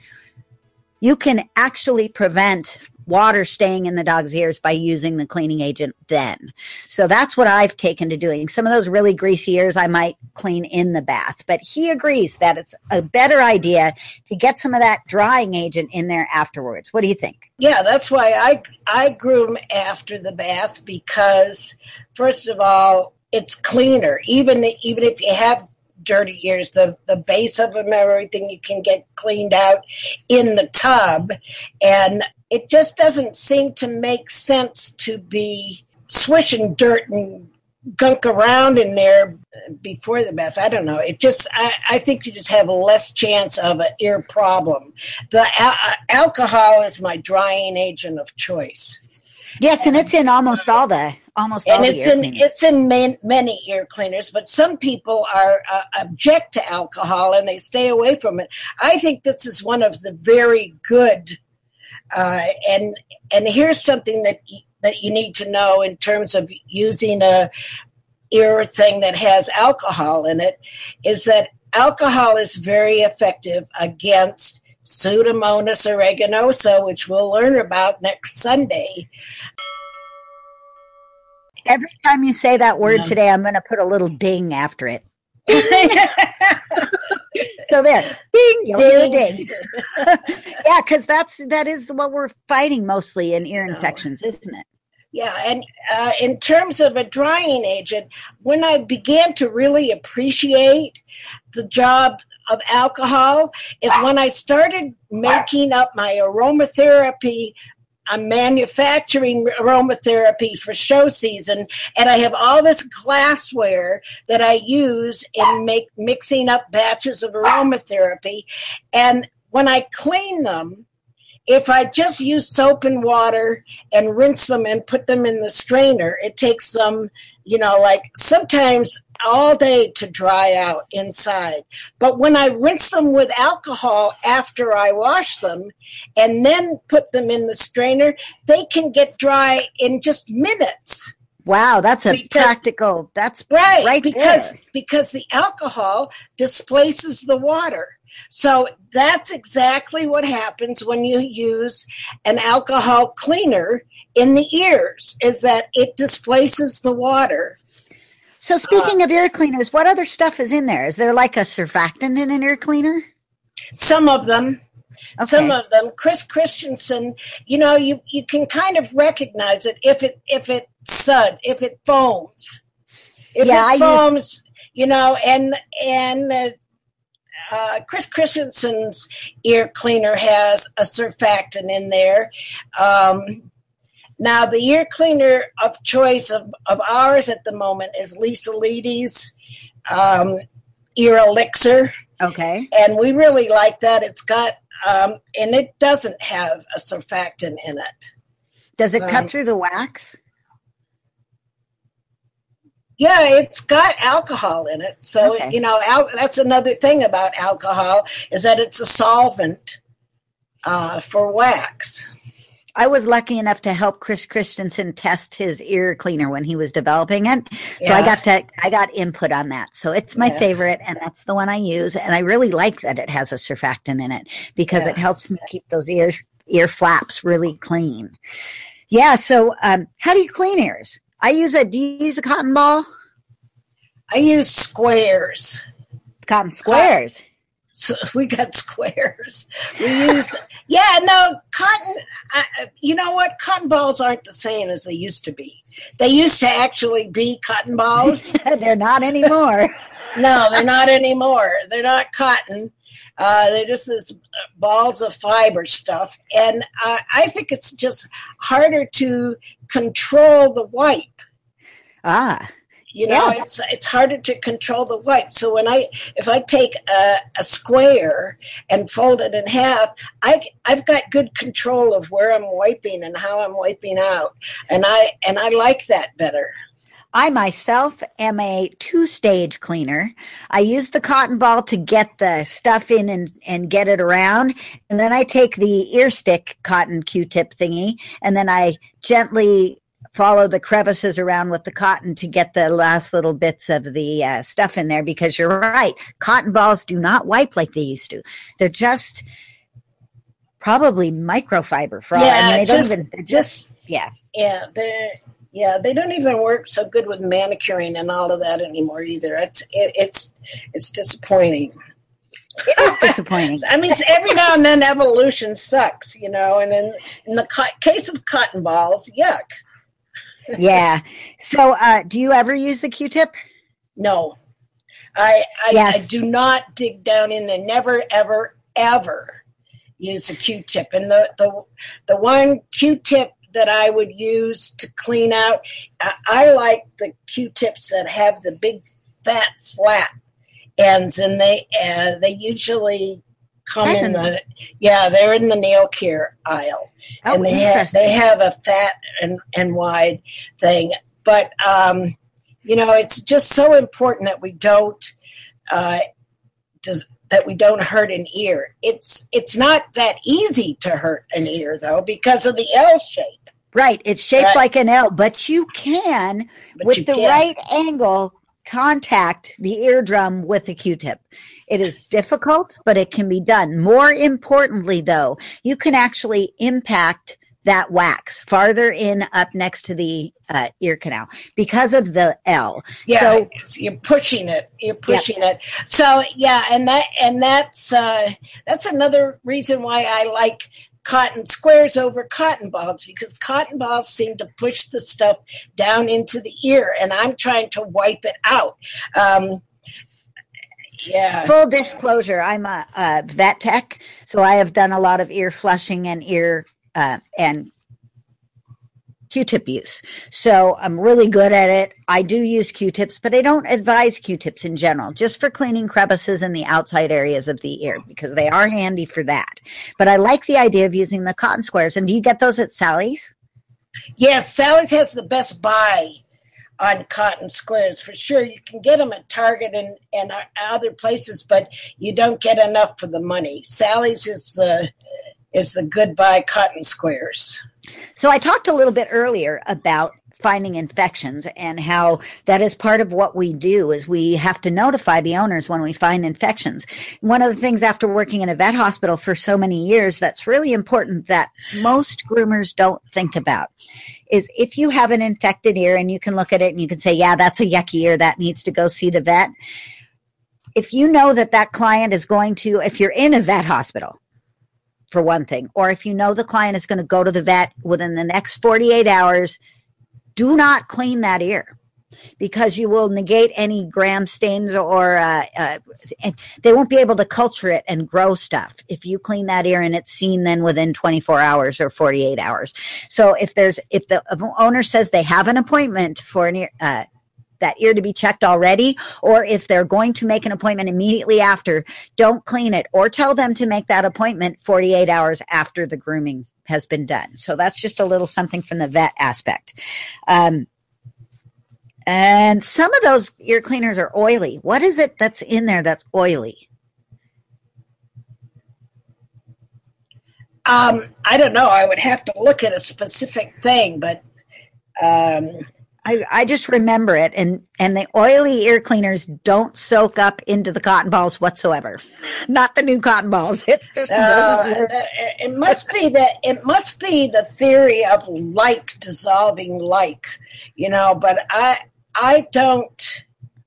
you can actually prevent water staying in the dog's ears by using the cleaning agent then. So that's what I've taken to doing. Some of those really greasy ears I might clean in the bath, but he agrees that it's a better idea to get some of that drying agent in there afterwards. What do you think? Yeah, that's why I I groom after the bath, because first of all, it's cleaner. Even even if you have dirty ears, the, the base of them, everything you can get cleaned out in the tub. And it just doesn't seem to make sense to be swishing dirt and gunk around in there before the bath. I don't know. It just, I, I think you just have a less chance of an ear problem. The al- alcohol is my drying agent of choice. Yes, and it's in almost all the almost all and the it's ear in cleaners. it's in man, many ear cleaners, but some people are uh, object to alcohol and they stay away from it. I think this is one of the very good. Uh, and and here's something that y- that you need to know in terms of using a ear thing that has alcohol in it, is that alcohol is very effective against Pseudomonas aeruginosa, which we'll learn about next Sunday. Every time you say that word Yeah. today, I'm going to put a little ding after it. So there, ding, you'll hear a ding. Yeah, because that's that is what we're fighting mostly in ear infections, isn't it? Yeah, and uh, in terms of a drying agent, when I began to really appreciate the job of alcohol is when I started making up my aromatherapy. I'm manufacturing aromatherapy for show season, and I have all this glassware that I use in make, mixing up batches of aromatherapy. And when I clean them, if I just use soap and water and rinse them and put them in the strainer, it takes them, you know, like sometimes all day to dry out inside. But when I rinse them with alcohol after I wash them and then put them in the strainer, they can get dry in just minutes. Wow, that's a because, practical, that's right, right because, there. because the alcohol displaces the water. So that's exactly what happens when you use an alcohol cleaner in the ears, is that it displaces the water. So speaking uh, of ear cleaners, what other stuff is in there? Is there like a surfactant in an ear cleaner? Some of them. Okay. Some of them. Chris Christensen, you know, you, you can kind of recognize it if it if it suds, if it foams. If yeah, it foams, use- you know, and and uh, uh, Chris Christensen's ear cleaner has a surfactant in there. Um, now, the ear cleaner of choice of, of ours at the moment is Lisa Leedy's um, Ear Elixir. Okay. And we really like that. It's got, um, and it doesn't have a surfactant in it. Does it um, cut through the wax? Yeah, it's got alcohol in it. So, okay. you know, al- that's another thing about alcohol is that it's a solvent uh, for wax. I was lucky enough to help Chris Christensen test his ear cleaner when he was developing it. So yeah. I got to, I got input on that. So it's my yeah. favorite, and that's the one I use. And I really like that it has a surfactant in it because yeah. it helps me keep those ear ear flaps really clean. Yeah. So um, how do you clean ears? I use a, do you use a cotton ball? I use squares. Cotton squares. Uh, so we got squares. We use, yeah, no, cotton, uh, you know what? Cotton balls aren't the same as they used to be. They used to actually be cotton balls. They're not anymore. No, they're not anymore. They're not cotton. Uh, they're just this balls of fiber stuff. And uh, I think it's just harder to control the wipe. Ah. You know, yeah. it's it's harder to control the wipe. So when I, if I take a, a square and fold it in half, I I've got good control of where I'm wiping and how I'm wiping out, and I and I like that better. I myself am a two-stage cleaner. I use the cotton ball to get the stuff in and, and get it around. And then I take the ear stick cotton Q-tip thingy, and then I gently follow the crevices around with the cotton to get the last little bits of the uh, stuff in there, because you're right. Cotton balls do not wipe like they used to. They're just probably microfiber for all. Yeah, I mean, they just, don't even, they're just, just, yeah. Yeah, they're, Yeah, they don't even work so good with manicuring and all of that anymore either. It's it, it's it's disappointing. It is disappointing. I mean, every now and then evolution sucks, you know. And in in the co- case of cotton balls, yuck. Yeah. So, uh, do you ever use the Q-tip? No, I I, yes. I do not dig down in there. Never, ever, ever use a Q-tip. And the the the one Q-tip that I would use to clean out, I, I like the Q-tips that have the big, fat, flat ends, and they uh, they usually come in the yeah they're in the nail care aisle, oh, and they have they have a fat and, and wide thing. But um, you know, it's just so important that we don't uh, does, that we don't hurt an ear. It's it's not that easy to hurt an ear though, because of the L shape. Right. It's shaped right. like an L, but you can, but with you the can. right angle, contact the eardrum with a Q-tip. It is difficult, but it can be done. More importantly, though, you can actually impact that wax farther in up next to the uh, ear canal because of the L. Yeah, so, you're pushing it. You're pushing yep. it. So yeah, and that and that's uh, that's another reason why I like cotton squares over cotton balls, because cotton balls seem to push the stuff down into the ear, and I'm trying to wipe it out. Um, yeah. Full disclosure, I'm a, a vet tech, so I have done a lot of ear flushing and ear uh, and Q-tip use. So I'm really good at it. I do use Q-tips, but I don't advise Q-tips in general, just for cleaning crevices in the outside areas of the ear, because they are handy for that. But I like the idea of using the cotton squares. And do you get those at Sally's? Yes, Sally's has the best buy on cotton squares. For sure, you can get them at Target and, and other places, but you don't get enough for the money. Sally's is the is the goodbye cotton squares. So I talked a little bit earlier about finding infections and how that is part of what we do is we have to notify the owners when we find infections. One of the things after working in a vet hospital for so many years that's really important that most groomers don't think about is if you have an infected ear and you can look at it and you can say, yeah, that's a yucky ear that needs to go see the vet. If you know that that client is going to, if you're in a vet hospital, for one thing, or if you know the client is going to go to the vet within the next forty-eight hours, do not clean that ear because you will negate any gram stains or uh, uh, and they won't be able to culture it and grow stuff if you clean that ear and it's seen then within twenty-four hours or forty-eight hours. So if there's if the owner says they have an appointment for an ear, uh, that ear to be checked already, or if they're going to make an appointment immediately after, don't clean it or tell them to make that appointment forty-eight hours after the grooming has been done. So that's just a little something from the vet aspect. Um, and some of those ear cleaners are oily. What is it that's in there that's oily? Um, I don't know. I would have to look at a specific thing, but um, I, I just remember it, and, and the oily ear cleaners don't soak up into the cotton balls whatsoever. Not the new cotton balls. It's just uh, doesn't work. It must be that it must be the theory of like dissolving like, you know. But I I don't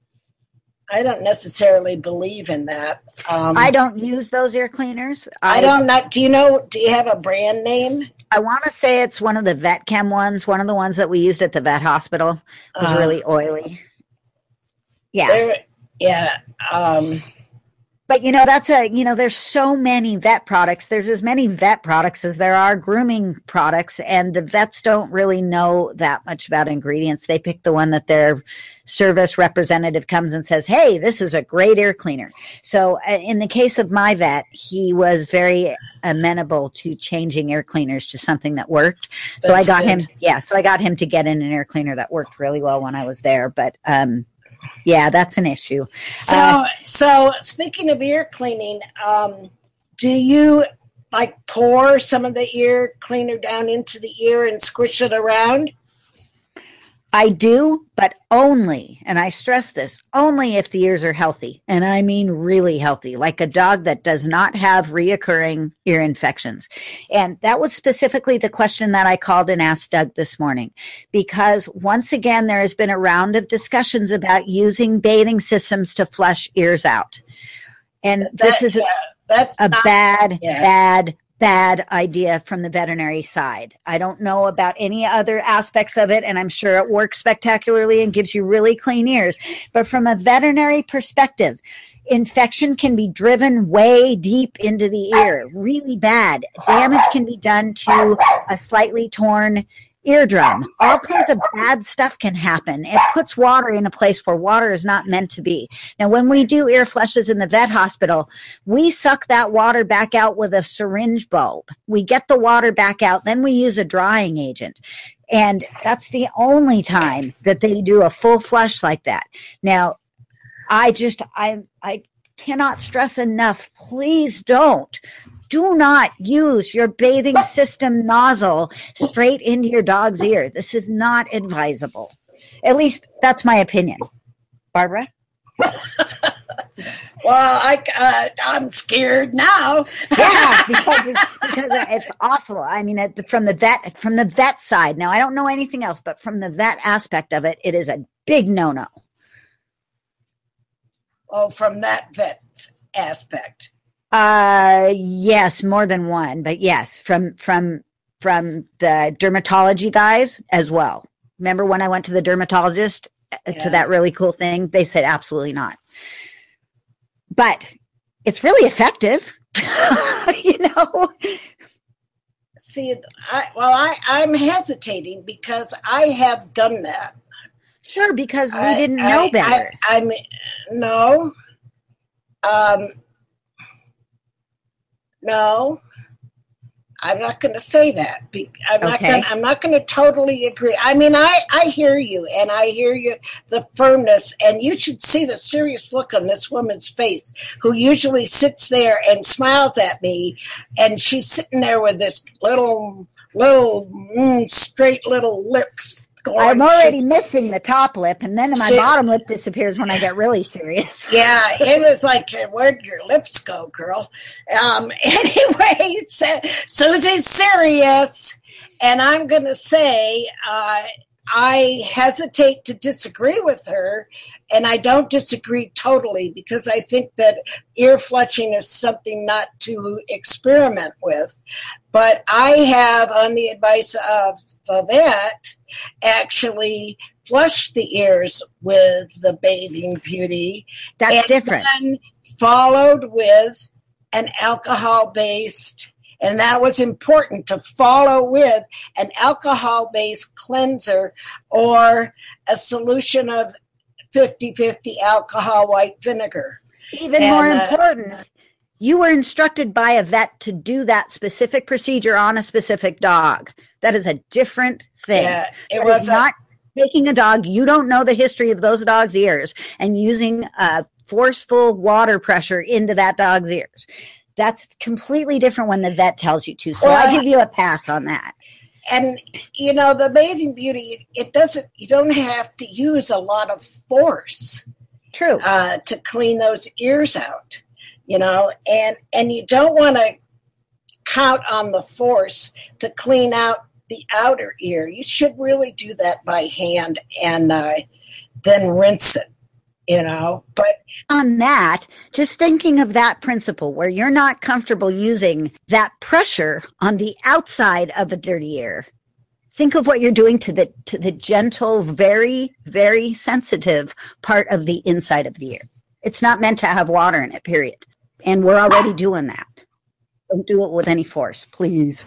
I don't necessarily believe in that. Um, I don't use those ear cleaners. I, I don't know. Do you know? Do you have a brand name? I want to say it's one of the vet chem ones. One of the ones that we used at the vet hospital was uh, really oily. Yeah. Yeah. Um, but, you know, that's a, you know, there's so many vet products. There's as many vet products as there are grooming products. And the vets don't really know that much about ingredients. They pick the one that their service representative comes and says, hey, this is a great ear cleaner. So uh, in the case of my vet, he was very amenable to changing ear cleaners to something that worked. So That's I got good. him. Yeah. So I got him to get in an ear cleaner that worked really well when I was there. But, um, yeah, that's an issue. So, uh, so speaking of ear cleaning, um, do you like pour some of the ear cleaner down into the ear and squish it around? I do, but only, and I stress this, only if the ears are healthy. And I mean really healthy, like a dog that does not have reoccurring ear infections. And that was specifically the question that I called and asked Doug this morning, because once again, there has been a round of discussions about using bathing systems to flush ears out. And that, this is yeah, that's a not, bad, yeah. bad, bad idea from the veterinary side. I don't know about any other aspects of it, and I'm sure it works spectacularly and gives you really clean ears. But from a veterinary perspective, infection can be driven way deep into the ear, really bad. Damage can be done to a slightly torn eardrum. All kinds of bad stuff can happen. It puts water in a place where water is not meant to be. Now, when we do ear flushes in the vet hospital, we suck that water back out with a syringe bulb. We get the water back out, then we use a drying agent. And that's the only time that they do a full flush like that. Now, I just, I, I cannot stress enough, please don't. Do not use your bathing system nozzle straight into your dog's ear. This is not advisable. At least that's my opinion. Barbara? Well, I, uh, I'm scared now. Yeah, because it's, because it's awful. I mean, from the vet from the vet side. Now, I don't know anything else, but from the vet aspect of it, it is a big no-no. Oh, from that vet's aspect. Uh, yes, more than one, but yes, from, from, from the dermatology guys as well. Remember when I went to the dermatologist yeah. to that really cool thing? They said absolutely not. But it's really effective, you know? See, I, well, I, I'm hesitating because I have done that. Sure, because we I, didn't know I, better. I, I mean, no. Um, No, I'm not going to say that. Be- I'm not Okay. going. I'm not going to totally agree. I mean, I, I hear you, and I hear you, the firmness, and you should see the serious look on this woman's face, who usually sits there and smiles at me, and she's sitting there with this little, little mm, straight little lips. Going. I'm already She's, missing the top lip, and then my bottom lip disappears when I get really serious. Yeah, it was like, where'd your lips go, girl? Um, anyway, so, Susie's serious, and I'm going to say uh, I hesitate to disagree with her, and I don't disagree totally because I think that ear flushing is something not to experiment with. But I have, on the advice of the vet, actually flushed the ears with the Bathing Beauty. That's and different. Then followed with an alcohol-based, and that was important to follow with an alcohol-based cleanser or a solution of fifty-fifty alcohol white vinegar. Even and, more uh, important, you were instructed by a vet to do that specific procedure on a specific dog. That is a different thing. Yeah, it that was is a- not taking a dog, you don't know the history of those dog's ears, and using a forceful water pressure into that dog's ears. That's completely different when the vet tells you to. So Well, I give you a pass on that. And, you know, the Bathing Beauty, it doesn't, you don't have to use a lot of force True. uh, to clean those ears out, you know, and, and you don't want to count on the force to clean out the outer ear. You should really do that by hand and uh, then rinse it, you know, but On that, just thinking of that principle where you're not comfortable using that pressure on the outside of a dirty ear. Think of what you're doing to the to the gentle, very, very sensitive part of the inside of the ear. It's not meant to have water in it, period. And we're already doing that. Don't do it with any force, please.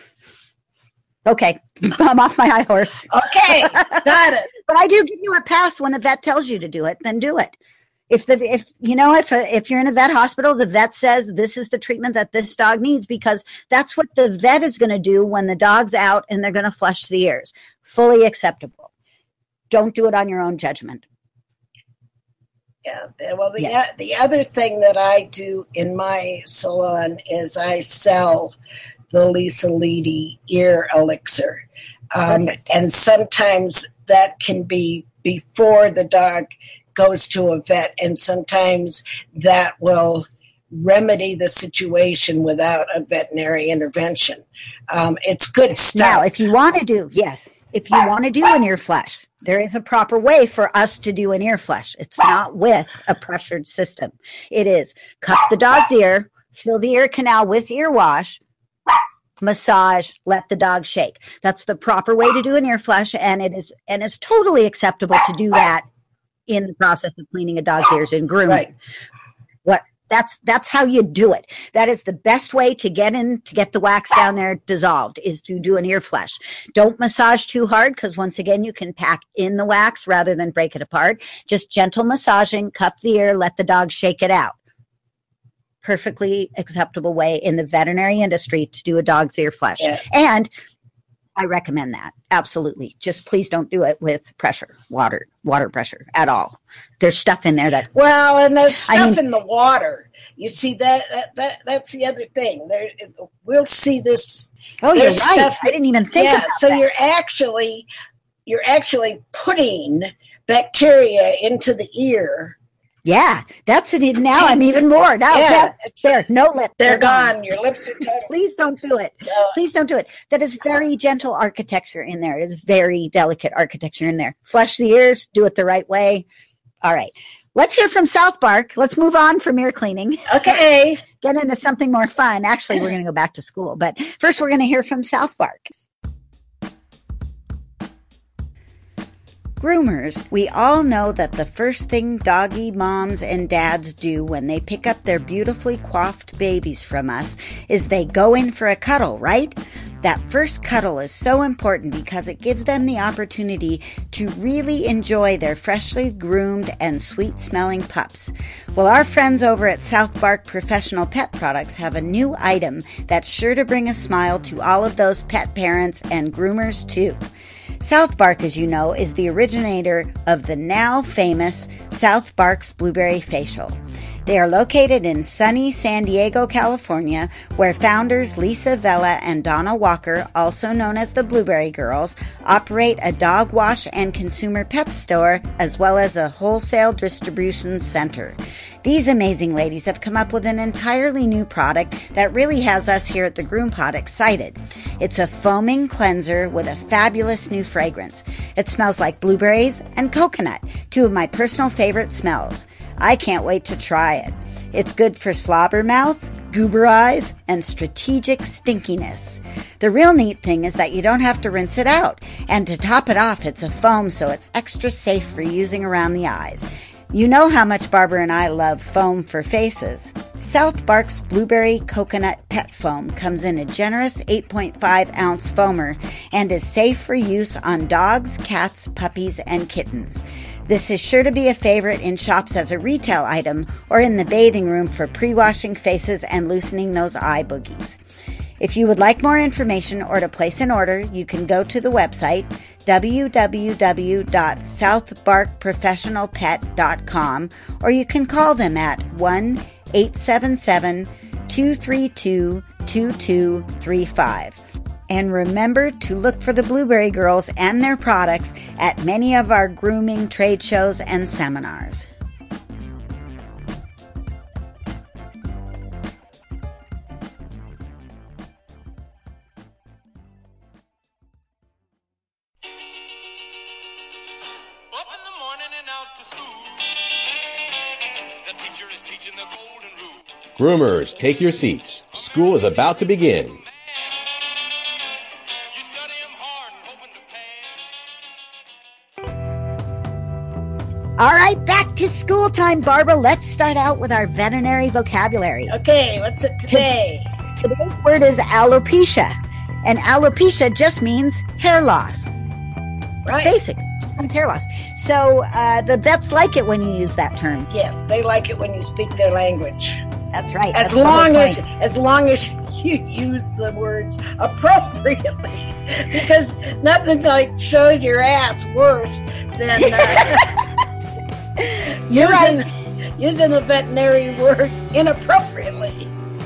Okay, I'm off my high horse. okay, got it. But I do give you a pass when the vet tells you to do it, then do it. If the if you know if a, if you're in a vet hospital, the vet says this is the treatment that this dog needs because that's what the vet is going to do when the dog's out and they're going to flush the ears. Fully acceptable. Don't do it on your own judgment. Yeah. Well, the Yeah. the other thing that I do in my salon is I sell the Lisa Leedy ear elixir, um, Perfect. and sometimes that can be before the dog goes to a vet, and sometimes that will remedy the situation without a veterinary intervention. Um, it's good stuff. Now, if you want to do, yes, if you want to do an ear flush, there is a proper way for us to do an ear flush. It's not with a pressured system. It is cup the dog's ear, fill the ear canal with ear wash, massage, let the dog shake. That's the proper way to do an ear flush, and it is and it's totally acceptable to do that in the process of cleaning a dog's ears and grooming. Right. What that's that's how you do it. That is the best way to get in to get the wax down there dissolved is to do an ear flush. Don't massage too hard because once again you can pack in the wax rather than break it apart. Just gentle massaging, cup the ear, let the dog shake it out. Perfectly acceptable way in the veterinary industry to do a dog's ear flush. Yeah. And I recommend that. Absolutely. Just please don't do it with pressure, water, water pressure at all. There's stuff in there that Well, and there's stuff I mean- in the water. You see that, that that that's the other thing. There, we'll see this. Oh, you're there's right. stuff I didn't even think yeah, about so that. you're actually you're actually putting bacteria into the ear. Yeah, that's it. Now I'm even more. Now Yeah, yeah, it's- there, no lip. They're gone. Your lips are totally. Please don't do it. So, Please don't do it. That is very gentle architecture in there. It is very delicate architecture in there. Flush the ears. Do it the right way. All right. Let's hear from South Park. Let's move on from ear cleaning. okay. Get into something more fun. Actually, we're going to go back to school, but first we're going to hear from South Park. Groomers, we all know that the first thing doggy moms and dads do when they pick up their beautifully coiffed babies from us is they go in for a cuddle, right? That first cuddle is so important because it gives them the opportunity to really enjoy their freshly groomed and sweet-smelling pups. Well, our friends over at South Bark Professional Pet Products have a new item that's sure to bring a smile to all of those pet parents and groomers too. South Bark, as you know, is the originator of the now famous South Bark's Blueberry Facial. They are located in sunny San Diego, California, where founders Lisa Vela and Donna Walker, also known as the Blueberry Girls, operate a dog wash and consumer pet store as well as a wholesale distribution center. These amazing ladies have come up with an entirely new product that really has us here at the Groom Pod excited. It's a foaming cleanser with a fabulous new fragrance. It smells like blueberries and coconut, two of my personal favorite smells. I can't wait to try it. It's good for slobber mouth, goober eyes, and strategic stinkiness. The real neat thing is that you don't have to rinse it out. And to top it off, it's a foam, so it's extra safe for using around the eyes. You know how much Barbara and I love foam for faces. South Bark's Blueberry Coconut Pet Foam comes in a generous eight point five ounce foamer and is safe for use on dogs, cats, puppies, and kittens. This is sure to be a favorite in shops as a retail item or in the bathing room for pre-washing faces and loosening those eye boogies. If you would like more information or to place an order, you can go to the website w w w dot south bark professional pet dot com or you can call them at one eight seven seven, two three two, two two three five. And remember to look for the Blueberry Girls and their products at many of our grooming trade shows and seminars. Up in the morning and out to school. The teacher is teaching the golden rule. Groomers, take your seats. School is about to begin. You study 'em hard and hoping to pay. All right, back to school time, Barbara. Let's start out with our veterinary vocabulary. Okay, what's it today? Today's word is alopecia. And alopecia just means hair loss. Right. Basic. Just means hair loss. So uh, the vets like it when you use that term. Yes, they like it when you speak their language. That's right. As That's the whole long as point. as long as you use the words appropriately, because nothing like shows your ass worse than uh, You're using, right. using a veterinary word inappropriately.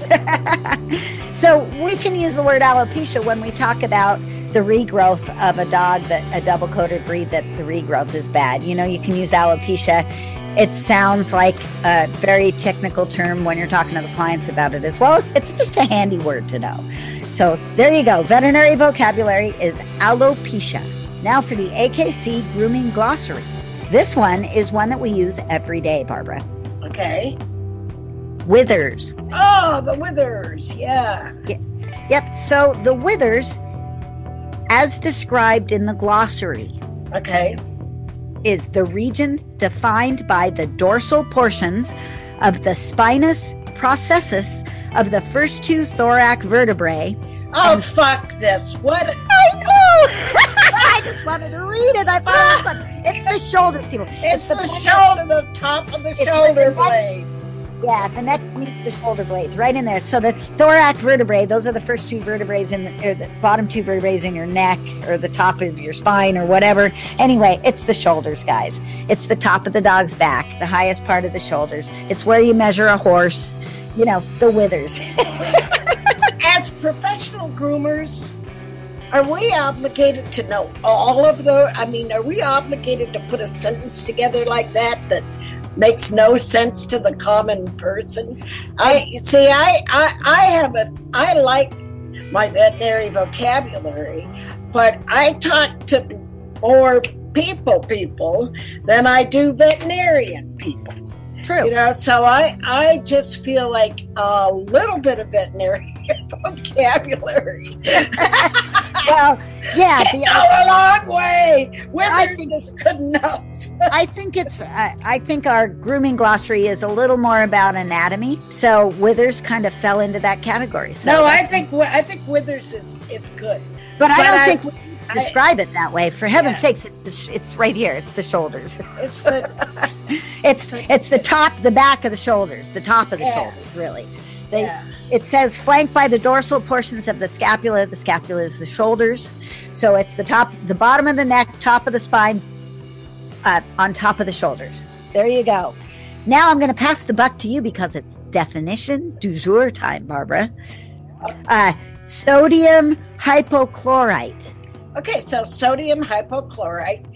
So we can use the word alopecia when we talk about the regrowth of a dog, that a double-coated breed, that the regrowth is bad. You know, you can use alopecia. It sounds like a very technical term when you're talking to the clients about it as well. It's just a handy word to know. So there you go. Veterinary vocabulary is alopecia. Now for the A K C grooming glossary. This one is one that we use every day, Barbara. Okay. Withers. Oh, the withers. Yeah. Yep. So the withers, as described in the glossary, Okay. is the region defined by the dorsal portions of the spinous processus of the first two thoracic vertebrae. Oh, And- fuck this. What? I know! I just wanted to read it. I thought it was fun. It's the shoulders, people. It's the neck- shoulder, the top of the It's shoulder the neck. blades. Yeah, the neck meets the shoulder blades, right in there. So the thoracic vertebrae, those are the first two vertebrae in the, or the bottom two vertebrae in your neck, or the top of your spine, or whatever. Anyway, it's the shoulders, guys. It's the top of the dog's back, the highest part of the shoulders. It's where you measure a horse. You know, the withers. As professional groomers, are we obligated to know all of the? I mean, are we obligated to put a sentence together like that that makes no sense to the common person? I see. I I, I have a. I like my veterinary vocabulary, but I talk to more people people than I do veterinarian people. True. You know, so I I just feel like a little bit of veterinary vocabulary Well, yeah. The, Go a long way. Withers I think- is good enough. I think it's. I, I think our grooming glossary is a little more about anatomy. So withers kind of fell into that category. So No, I that's- think I think Withers is it's good. but I but don't I- think we need to I- describe it that way. For heaven's Yeah. sakes, it's, it's right here. It's the shoulders. It's the It's it's the top, the back of the shoulders, the top of the Yeah. shoulders. Really, they. yeah. It says flanked by the dorsal portions of the scapula. The scapula is the shoulders. So it's the top, the bottom of the neck, top of the spine, uh, on top of the shoulders. There you go. Now I'm going to pass the buck to you because it's definition du jour time, Barbara. Uh, sodium hypochlorite. Okay, so sodium hypochlorite,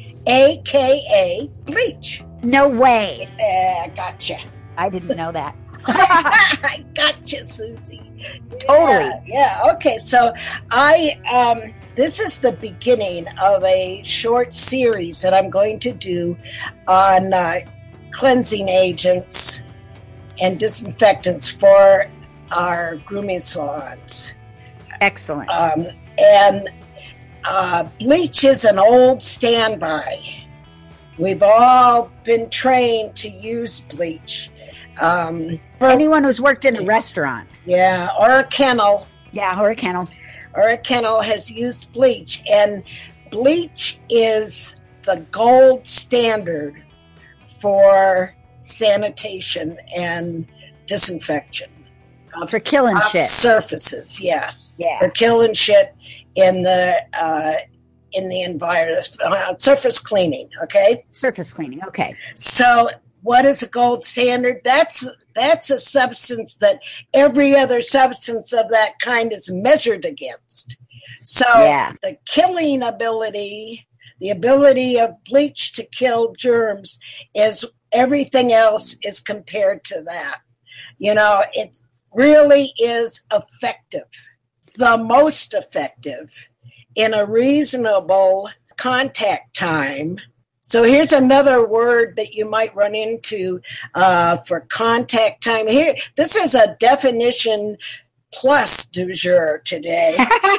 aka bleach. No way. Uh, gotcha. I didn't know that. I gotcha, Susie. Totally. Yeah, yeah, okay, so I um this is the beginning of a short series that I'm going to do on uh, cleansing agents and disinfectants for our grooming salons. Excellent. Um, and uh, bleach is an old standby. We've all been trained to use bleach. Um, for- Anyone who's worked in a restaurant. yeah, or a kennel. Yeah, or a kennel. or a kennel has used bleach, and bleach is the gold standard for sanitation and disinfection of, For killing of shit. surfaces. Yes, Yeah. for killing shit in the uh, in the environment, uh, surface cleaning. Okay, Surface cleaning. Okay. so what is a gold standard? That's that's a substance that every other substance of that kind is measured against. So Yeah. the killing ability, the ability of bleach to kill germs, is everything else is compared to that. You know, it really is effective, the most effective in a reasonable contact time. So here's another word that you might run into uh, for contact time. Here, this is a definition plus du jour today.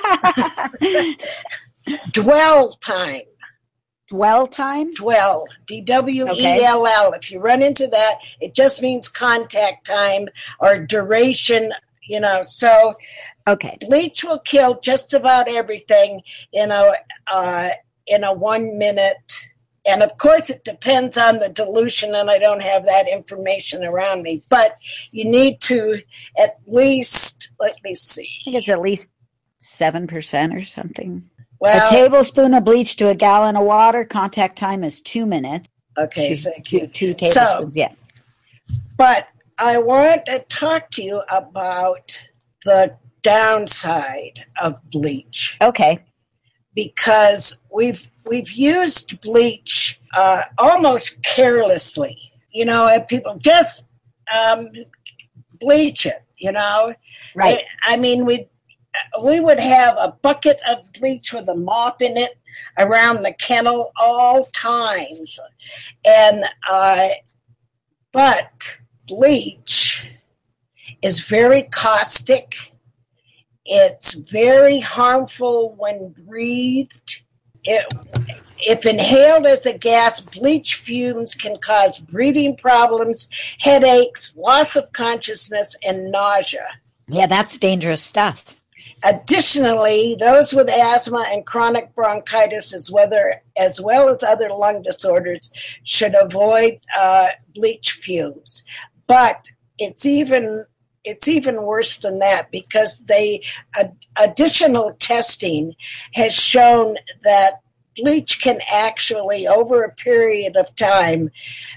Dwell time. Dwell time. Dwell. D W E L L. If you run into that, it just means contact time or duration, you know. So Okay. bleach will kill just about everything in a uh, in a one minute. And of course, it depends on the dilution, and I don't have that information around me. But you need to at least, let me see. I think it's at least seven percent or something. Well, a tablespoon of bleach to a gallon of water. Contact time is two minutes. okay, two, thank two, you. two So, tablespoons. yeah. but I want to talk to you about the downside of bleach, Okay. because we've we've used bleach uh, almost carelessly. You know, and people just um, bleach it. You know, Right. I, I mean, we we would have a bucket of bleach with a mop in it around the kennel all times, and uh, but bleach is very caustic. It's very harmful when breathed. It, if inhaled as a gas, bleach fumes can cause breathing problems, headaches, loss of consciousness, and nausea. Yeah, that's dangerous stuff. Additionally, those with asthma and chronic bronchitis, as, whether, as well as other lung disorders, should avoid uh, bleach fumes. But it's even it's even worse than that, because they ad- additional testing has shown that bleach can actually, over a period of time,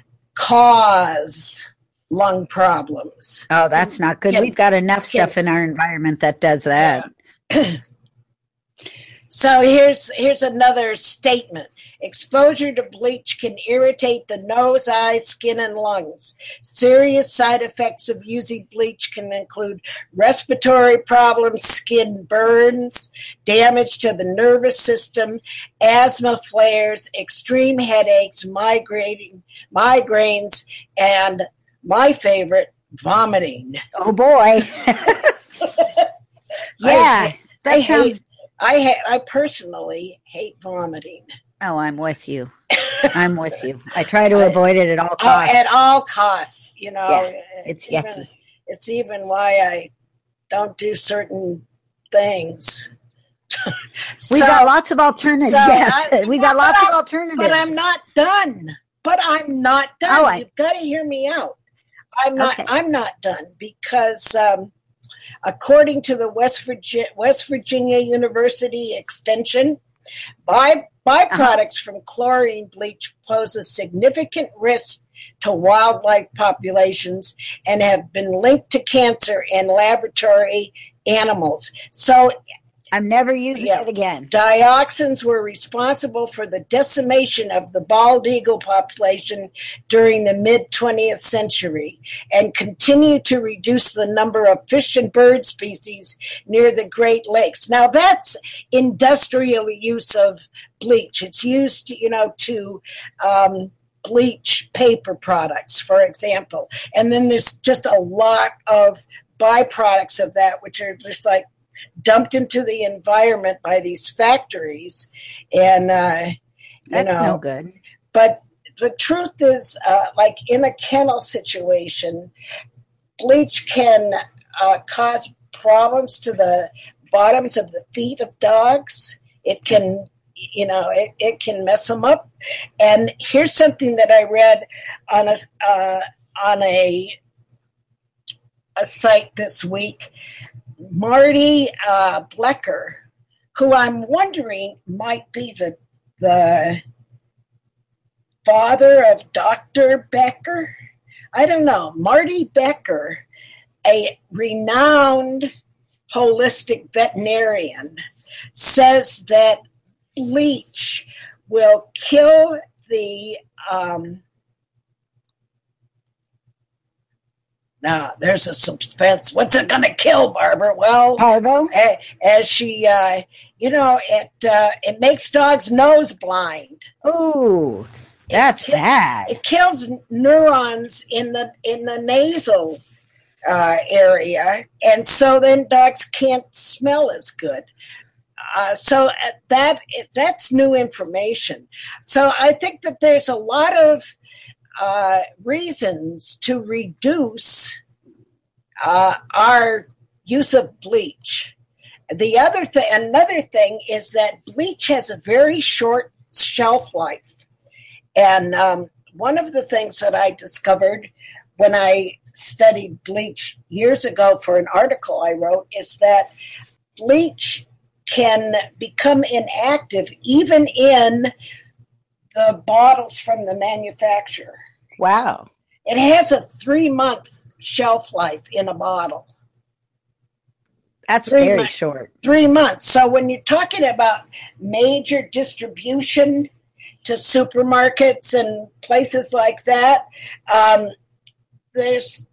cause lung problems. Oh, that's not good. Yeah. We've got enough stuff in our environment that does that. So here's here's another statement. Exposure to bleach can irritate the nose, eyes, skin, and lungs. Serious side effects of using bleach can include respiratory problems, skin burns, damage to the nervous system, asthma flares, extreme headaches, migraine, migraines, and my favorite, vomiting. Oh boy. yeah, I that sounds. hate, I ha- I personally hate vomiting. Oh, I'm with you. I'm with you. I try to avoid it at all Oh, costs. at all costs, you know. Yeah, it's even, yucky. It's even why I don't do certain things. We So- got lots of alternatives. so yes, I- we got but lots I'm- of alternatives. But I'm not done. But I'm not done. Oh, I- You've got to hear me out. I'm not. Okay. I'm not done because, um, according to the West Virginia West Virginia University Extension, by byproducts from chlorine bleach pose a significant risk to wildlife populations and have been linked to cancer in laboratory animals. So I'm never using Yeah. it again. dioxins were responsible for the decimation of the bald eagle population during the mid-twentieth century and continue to reduce the number of fish and bird species near the Great Lakes. Now, that's industrial use of bleach. It's used, you know, to um, bleach paper products, for example. And then there's just a lot of byproducts of that, which are just like dumped into the environment by these factories, and uh, you That's know, no good. But the truth is, uh, like in a kennel situation, bleach can uh, cause problems to the bottoms of the feet of dogs. It can, you know, it, it can mess them up. And here's something that I read on a uh, on a a site this week. Marty uh, Blecker, who I'm wondering might be the the father of Doctor Becker. I don't know. Marty Becker, a renowned holistic veterinarian, says that bleach will kill the um, Now, there's a suspense. What's it going to kill, Barbara? Well, Parvo? a- as she, uh, you know, it uh, it makes dogs nose blind. Ooh, that's ki- bad. It kills neurons in the in the nasal uh, area, and so then dogs can't smell as good. Uh, so uh, that that's new information. So I think that there's a lot of Uh, reasons to reduce uh, our use of bleach. The other thing, another thing is that bleach has a very short shelf life. And um, one of the things that I discovered when I studied bleach years ago for an article I wrote is that bleach can become inactive even in the bottles from the manufacturer. Wow. It has a three-month shelf life in a bottle. That's Three very months. short. Three months. So when you're talking about major distribution to supermarkets and places like that, um, there's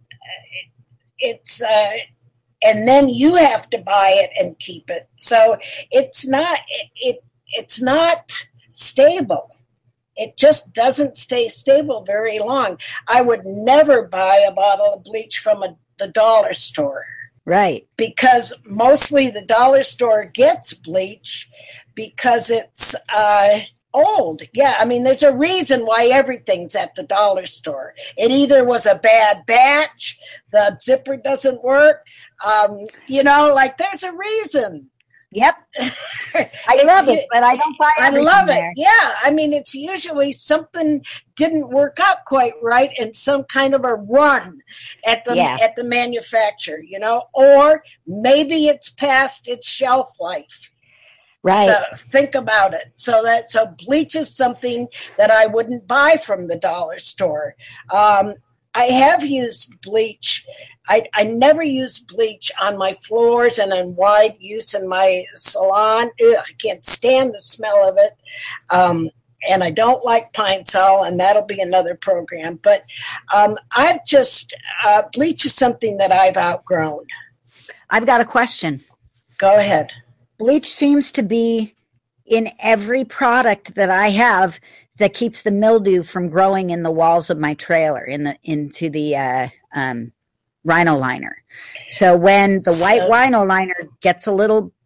it's uh, and then you have to buy it and keep it. So it's not it, it it's not stable. It just doesn't stay stable very long. I would never buy a bottle of bleach from a, the dollar store. Right. Because mostly the dollar store gets bleach because it's uh, old. Yeah, I mean, there's a reason why everything's at the dollar store. It either was a bad batch, the zipper doesn't work, um, you know, like there's a reason. Yep. I love it, but I don't buy I everything love it. there. Yeah. I mean, it's usually something didn't work out quite right and some kind of a run at the Yeah. at the manufacturer, you know, or maybe it's past its shelf life. Right. So think about it. So that so bleach is something that I wouldn't buy from the dollar store. Um, I have used bleach. I, I never use bleach on my floors and in wide use in my salon. Ugh, I can't stand the smell of it. Um, and I don't like Pine Sol, and that'll be another program. But um, I've just, uh, bleach is something that I've outgrown. I've got a question. Go ahead. Bleach seems to be in every product that I have that keeps the mildew from growing in the walls of my trailer, in the into the uh, um, rhino liner. So when the white So- rhino liner gets a little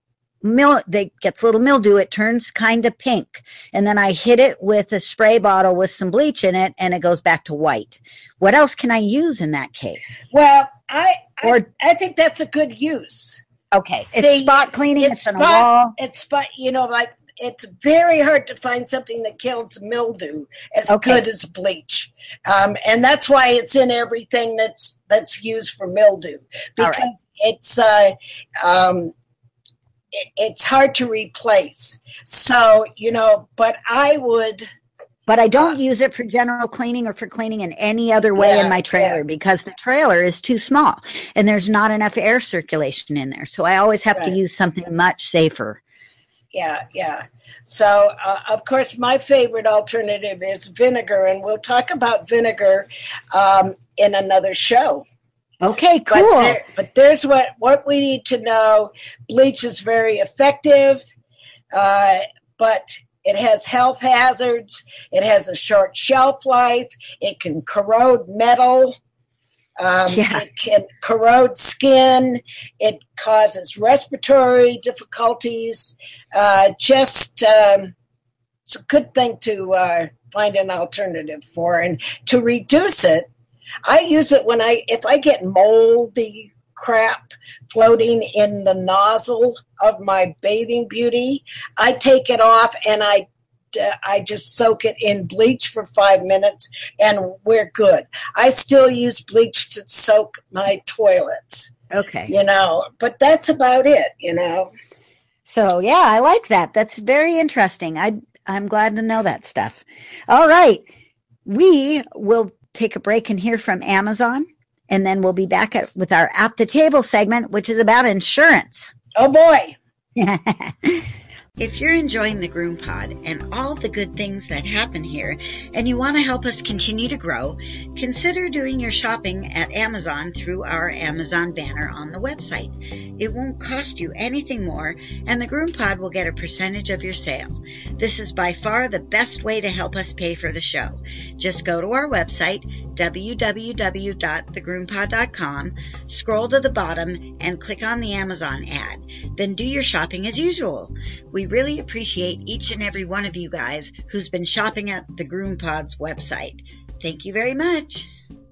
mil, they gets a little mildew. It turns kind of pink. And then I hit it with a spray bottle with some bleach in it and it goes back to white. What else can I use in that case? Well, I, Or- I, I think that's a good use. Okay. It's See, spot cleaning. It's, It's on a wall. spot, it's spot, you know, like it's very hard to find something that kills mildew as Okay. good as bleach. Um, and that's why it's in everything that's, that's used for mildew All because right. it's, uh, um, it, it's hard to replace. So, you know, but I would, But I don't use it for general cleaning or for cleaning in any other way Yeah, in my trailer yeah. because the trailer is too small and there's not enough air circulation in there. So I always have to Right. use something much safer. yeah, yeah. So, uh, of course, my favorite alternative is vinegar, and we'll talk about vinegar um, in another show. Okay, But, cool. there, but there's what, what we need to know. Bleach is very effective, uh, but it has health hazards. It has a short shelf life. It can corrode metal. Um, Yeah. It can corrode skin. It causes respiratory difficulties. Uh, just um, it's a good thing to uh, find an alternative for, and to reduce it. I use it when I if I get moldy crap floating in the nozzle of my bathing beauty. I take it off and I I just soak it in bleach for five minutes and we're good. I still use bleach to soak my toilets, Okay. you know, but that's about it, you know. So yeah, I like that. That's very interesting. I I'm glad to know that stuff. All right. We will take a break and hear from Amazon, and then we'll be back at, with our At the Table segment, which is about insurance. Oh boy. If you're enjoying the Groom Pod and all the good things that happen here, and you want to help us continue to grow, consider doing your shopping at Amazon through our Amazon banner on the website. It won't cost you anything more, and the Groom Pod will get a percentage of your sale. This is by far the best way to help us pay for the show. Just go to our website, w w w dot the groom pod dot com, scroll to the bottom, and click on the Amazon ad. Then do your shopping as usual. We really appreciate each and every one of you guys who's been shopping at the Groom Pod's website. Thank you very much.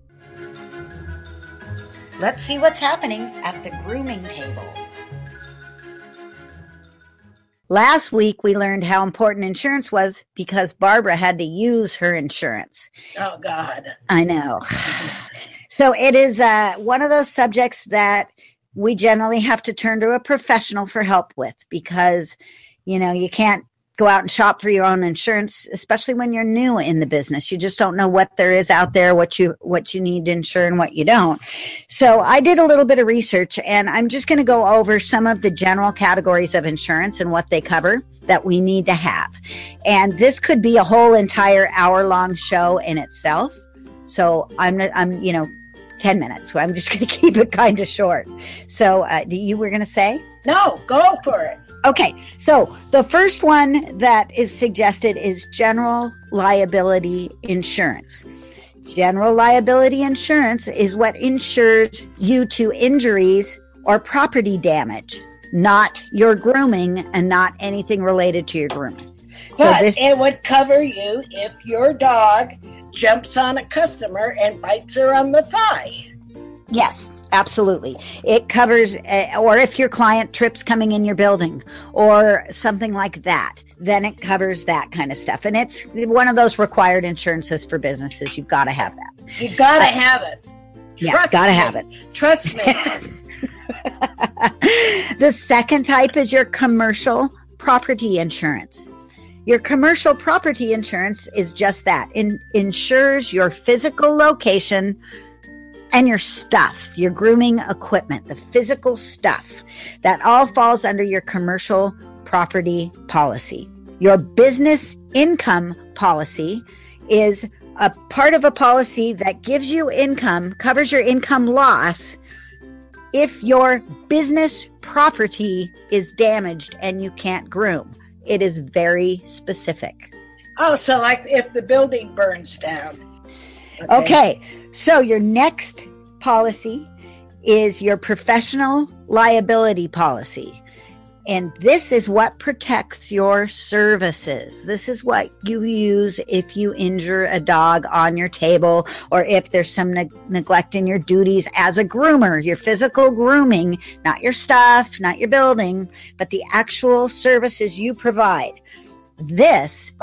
Let's see what's happening at the grooming table. Last week, we learned how important insurance was because Barbara had to use her insurance. Oh God. I know. So it is uh, one of those subjects that we generally have to turn to a professional for help with because, you know, you can't go out and shop for your own insurance, especially when you're new in the business. You just don't know what there is out there, what you what you need to insure and what you don't. So I did a little bit of research, and I'm just going to go over some of the general categories of insurance and what they cover that we need to have. And this could be a whole entire hour-long show in itself. So I'm I'm you know ten minutes. So I'm just going to keep it kind of short. So uh, do you were going to say? No, go for it. Okay, so the first one that is suggested is general liability insurance. General liability insurance is what insures you to injuries or property damage, not your grooming and not anything related to your grooming. So But this, it would cover you if your dog jumps on a customer and bites her on the thigh. yes, absolutely. It covers, uh, or if your client trips coming in your building or something like that, then it covers that kind of stuff. And it's one of those required insurances for businesses. You've got to have that. You gotta Uh, have it. Yeah, Trust got to me. have it. Trust me. The second type is your commercial property insurance. Your commercial property insurance is just that. It insures your physical location and your stuff, your grooming equipment, the physical stuff. That all falls under your commercial property policy. Your business income policy is a part of a policy that gives you income, covers your income loss if your business property is damaged and you can't groom. It is very specific. Oh, so like if the building burns down. Okay, so your next policy is your professional liability policy. And this is what protects your services. This is what you use if you injure a dog on your table, or if there's some ne- neglect in your duties as a groomer, your physical grooming, not your stuff, not your building, but the actual services you provide. This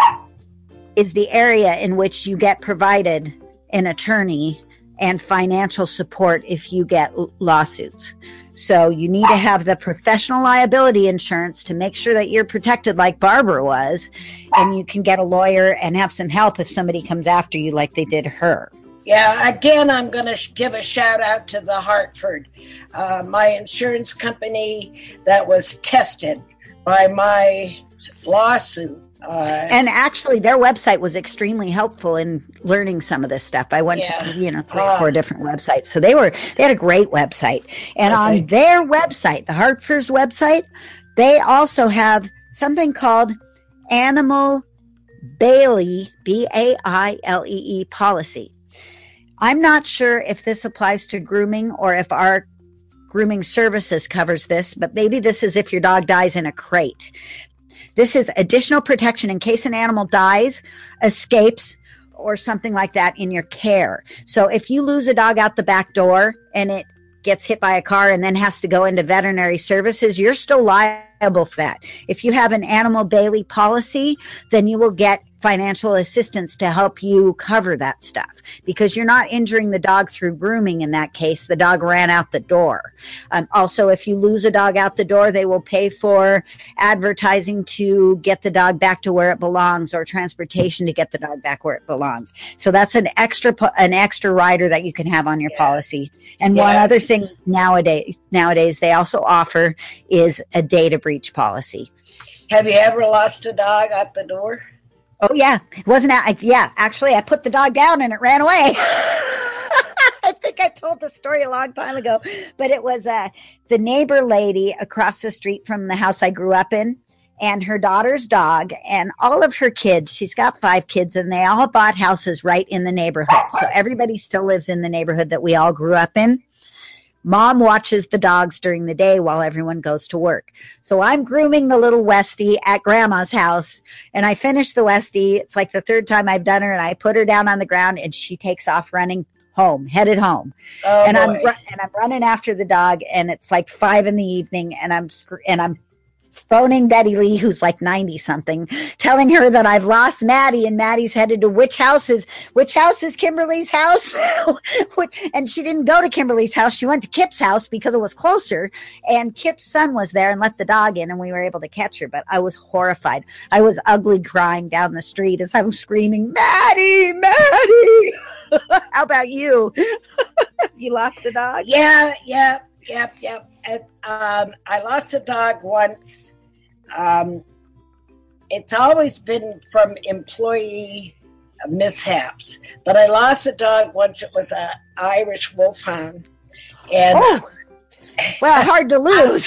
is the area in which you get provided an attorney and financial support if you get lawsuits. So you need to have the professional liability insurance to make sure that you're protected like Barbara was, and you can get a lawyer and have some help if somebody comes after you like they did her. Yeah, again, I'm going to sh- give a shout out to the Hartford, uh, my insurance company that was tested by my lawsuit. Uh, and actually, their website was extremely helpful in learning some of this stuff. I went yeah. to, you know, three or four uh, different websites. So they were, they had a great website. And okay. on their website, the Hartford's website, they also have something called Animal Bailey, B A I L E E policy. I'm not sure if this applies to grooming or if our grooming services covers this, but maybe this is if your dog dies in a crate. This is additional protection in case an animal dies, escapes, or something like that in your care. So if you lose a dog out the back door and it gets hit by a car and then has to go into veterinary services, you're still liable for that. If you have an Animal Bailey policy, then you will get financial assistance to help you cover that stuff, because you're not injuring the dog through grooming. In that case, the dog ran out the door. Um, also, if you lose a dog out the door, they will pay for advertising to get the dog back to where it belongs, or transportation to get the dog back where it belongs. So that's an extra an extra rider that you can have on your yeah. policy. And yeah. one other thing nowadays nowadays they also offer is a data breach policy. Have you ever lost a dog out the door? Oh, yeah. It wasn't, I, yeah, actually, I put the dog down and it ran away. I think I told the story a long time ago, but it was uh, the neighbor lady across the street from the house I grew up in, and her daughter's dog and all of her kids. She's got five kids, and they all bought houses right in the neighborhood. So everybody still lives in the neighborhood that we all grew up in. Mom watches the dogs during the day while everyone goes to work. So I'm grooming the little Westie at Grandma's house, and I finish the Westie. It's like the third time I've done her, and I put her down on the ground, and she takes off running home, headed home. Oh, and boy. I'm and I'm running after the dog, and it's like five in the evening, and I'm and I'm phoning Betty Lee, who's like ninety something, telling her that I've lost Maddie, and Maddie's headed to which house is, which house is Kimberly's house? And she didn't go to Kimberly's house. She went to Kip's house because it was closer, and Kip's son was there and let the dog in, and we were able to catch her. But I was horrified. I was ugly crying down the street as I was screaming, Maddie, Maddie. How about you? You lost a dog? Yeah, yeah. Yep, yep. And, um, I lost a dog once. Um, it's always been from employee mishaps, but I lost a dog once. It was an Irish wolfhound, and oh, well, hard to lose.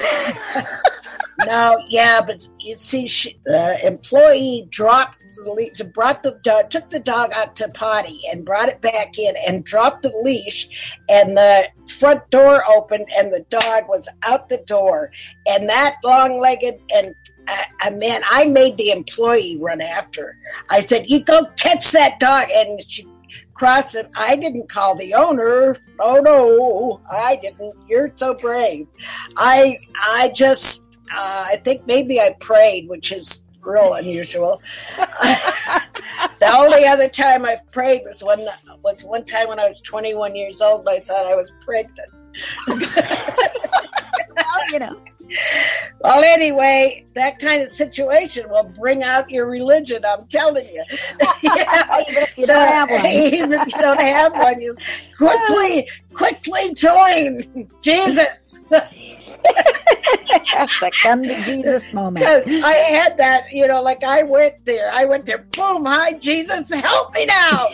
No, yeah, but you see, she, the employee dropped the leash, brought the dog, took the dog out to potty and brought it back in and dropped the leash, and the front door opened and the dog was out the door, and that long-legged and I, I man, I made the employee run after her. I said, "You go catch that dog," and she crossed it. I didn't call the owner. Oh no, I didn't. You're so brave. I I just. Uh, I think maybe I prayed, which is real unusual. The only other time I've prayed was when was one time when I was twenty-one years old. And I thought I was pregnant. Well, you know. Well, anyway, that kind of situation will bring out your religion. I'm telling you. Yeah. Even if you so, don't have one. Even if you don't have one, you quickly, quickly join Jesus. That's a come to Jesus moment. I had that, you know, like I went there. I went there. Boom! Hi, Jesus, help me now.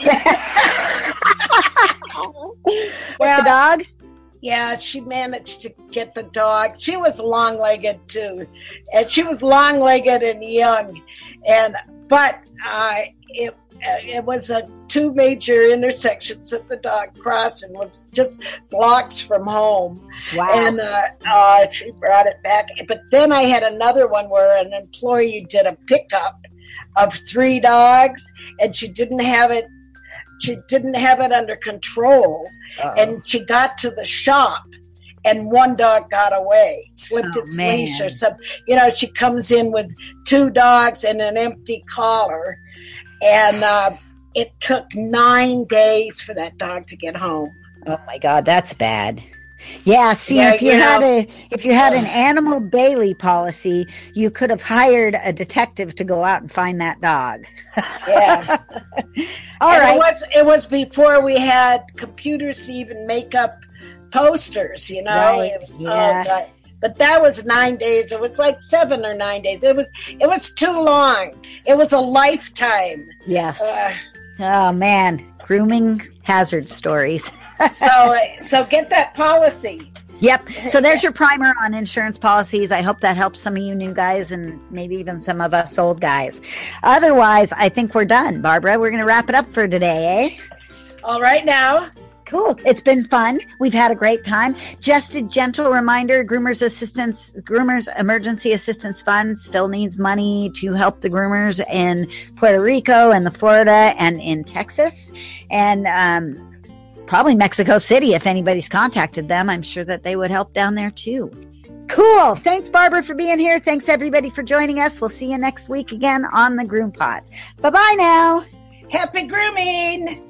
Well, the dog. Yeah, she managed to get the dog. She was long-legged too, and she was long-legged and young, and but uh, it it was a two major intersections that the dog crossed and was just blocks from home. Wow. And uh, uh, she brought it back. But then I had another one where an employee did a pickup of three dogs, and she didn't have it. She didn't have it under control, Uh-oh. and she got to the shop, and one dog got away, slipped oh, its man. leash or something. You know, she comes in with two dogs and an empty collar, and uh, it took nine days for that dog to get home. Oh my God, that's bad. Yeah, see, Yeah, if you, you had know, a if you had an animal Bailey policy, you could have hired a detective to go out and find that dog. Yeah. All and right. It was it was before we had computers to even make up posters, you know. Right. It was, Yeah. Oh God. But that was nine days. It was like seven or nine days. It was it was too long. It was a lifetime. Yes. Uh, oh man, grooming hazard stories. so so get that policy. Yep. So there's your primer on insurance policies. I hope that helps some of you new guys and maybe even some of us old guys. Otherwise, I think we're done. Barbara, we're going to wrap it up for today, eh? All right now. Cool. It's been fun. We've had a great time. Just a gentle reminder, Groomers Assistance, Groomers Emergency Assistance Fund still needs money to help the groomers in Puerto Rico and the Florida and in Texas. And, um, probably Mexico City. If anybody's contacted them, I'm sure that they would help down there too. Cool. Thanks, Barbara, for being here. Thanks, everybody, for joining us. We'll see you next week again on the Groom Pod. Bye-bye now. Happy grooming.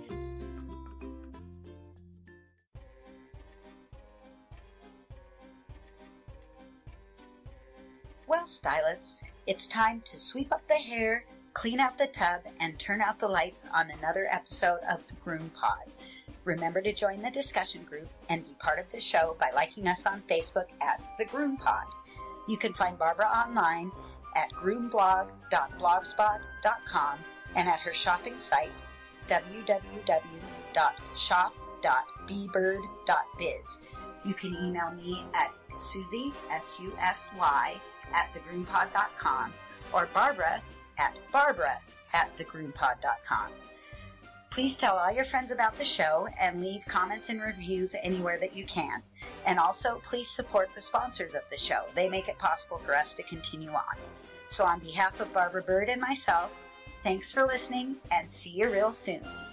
Well, stylists, it's time to sweep up the hair, clean out the tub, and turn out the lights on another episode of the Groom Pod. Remember to join the discussion group and be part of the show by liking us on Facebook at The Groom Pod. You can find Barbara online at groomblog dot blogspot dot com and at her shopping site, w w w dot shop dot b bird dot biz. You can email me at Susie, S U S Y, at the groom pod dot com or Barbara at Barbara at the groom pod dot com. Please tell all your friends about the show and leave comments and reviews anywhere that you can. And also, please support the sponsors of the show. They make it possible for us to continue on. So on behalf of Barbara Bird and myself, thanks for listening and see you real soon.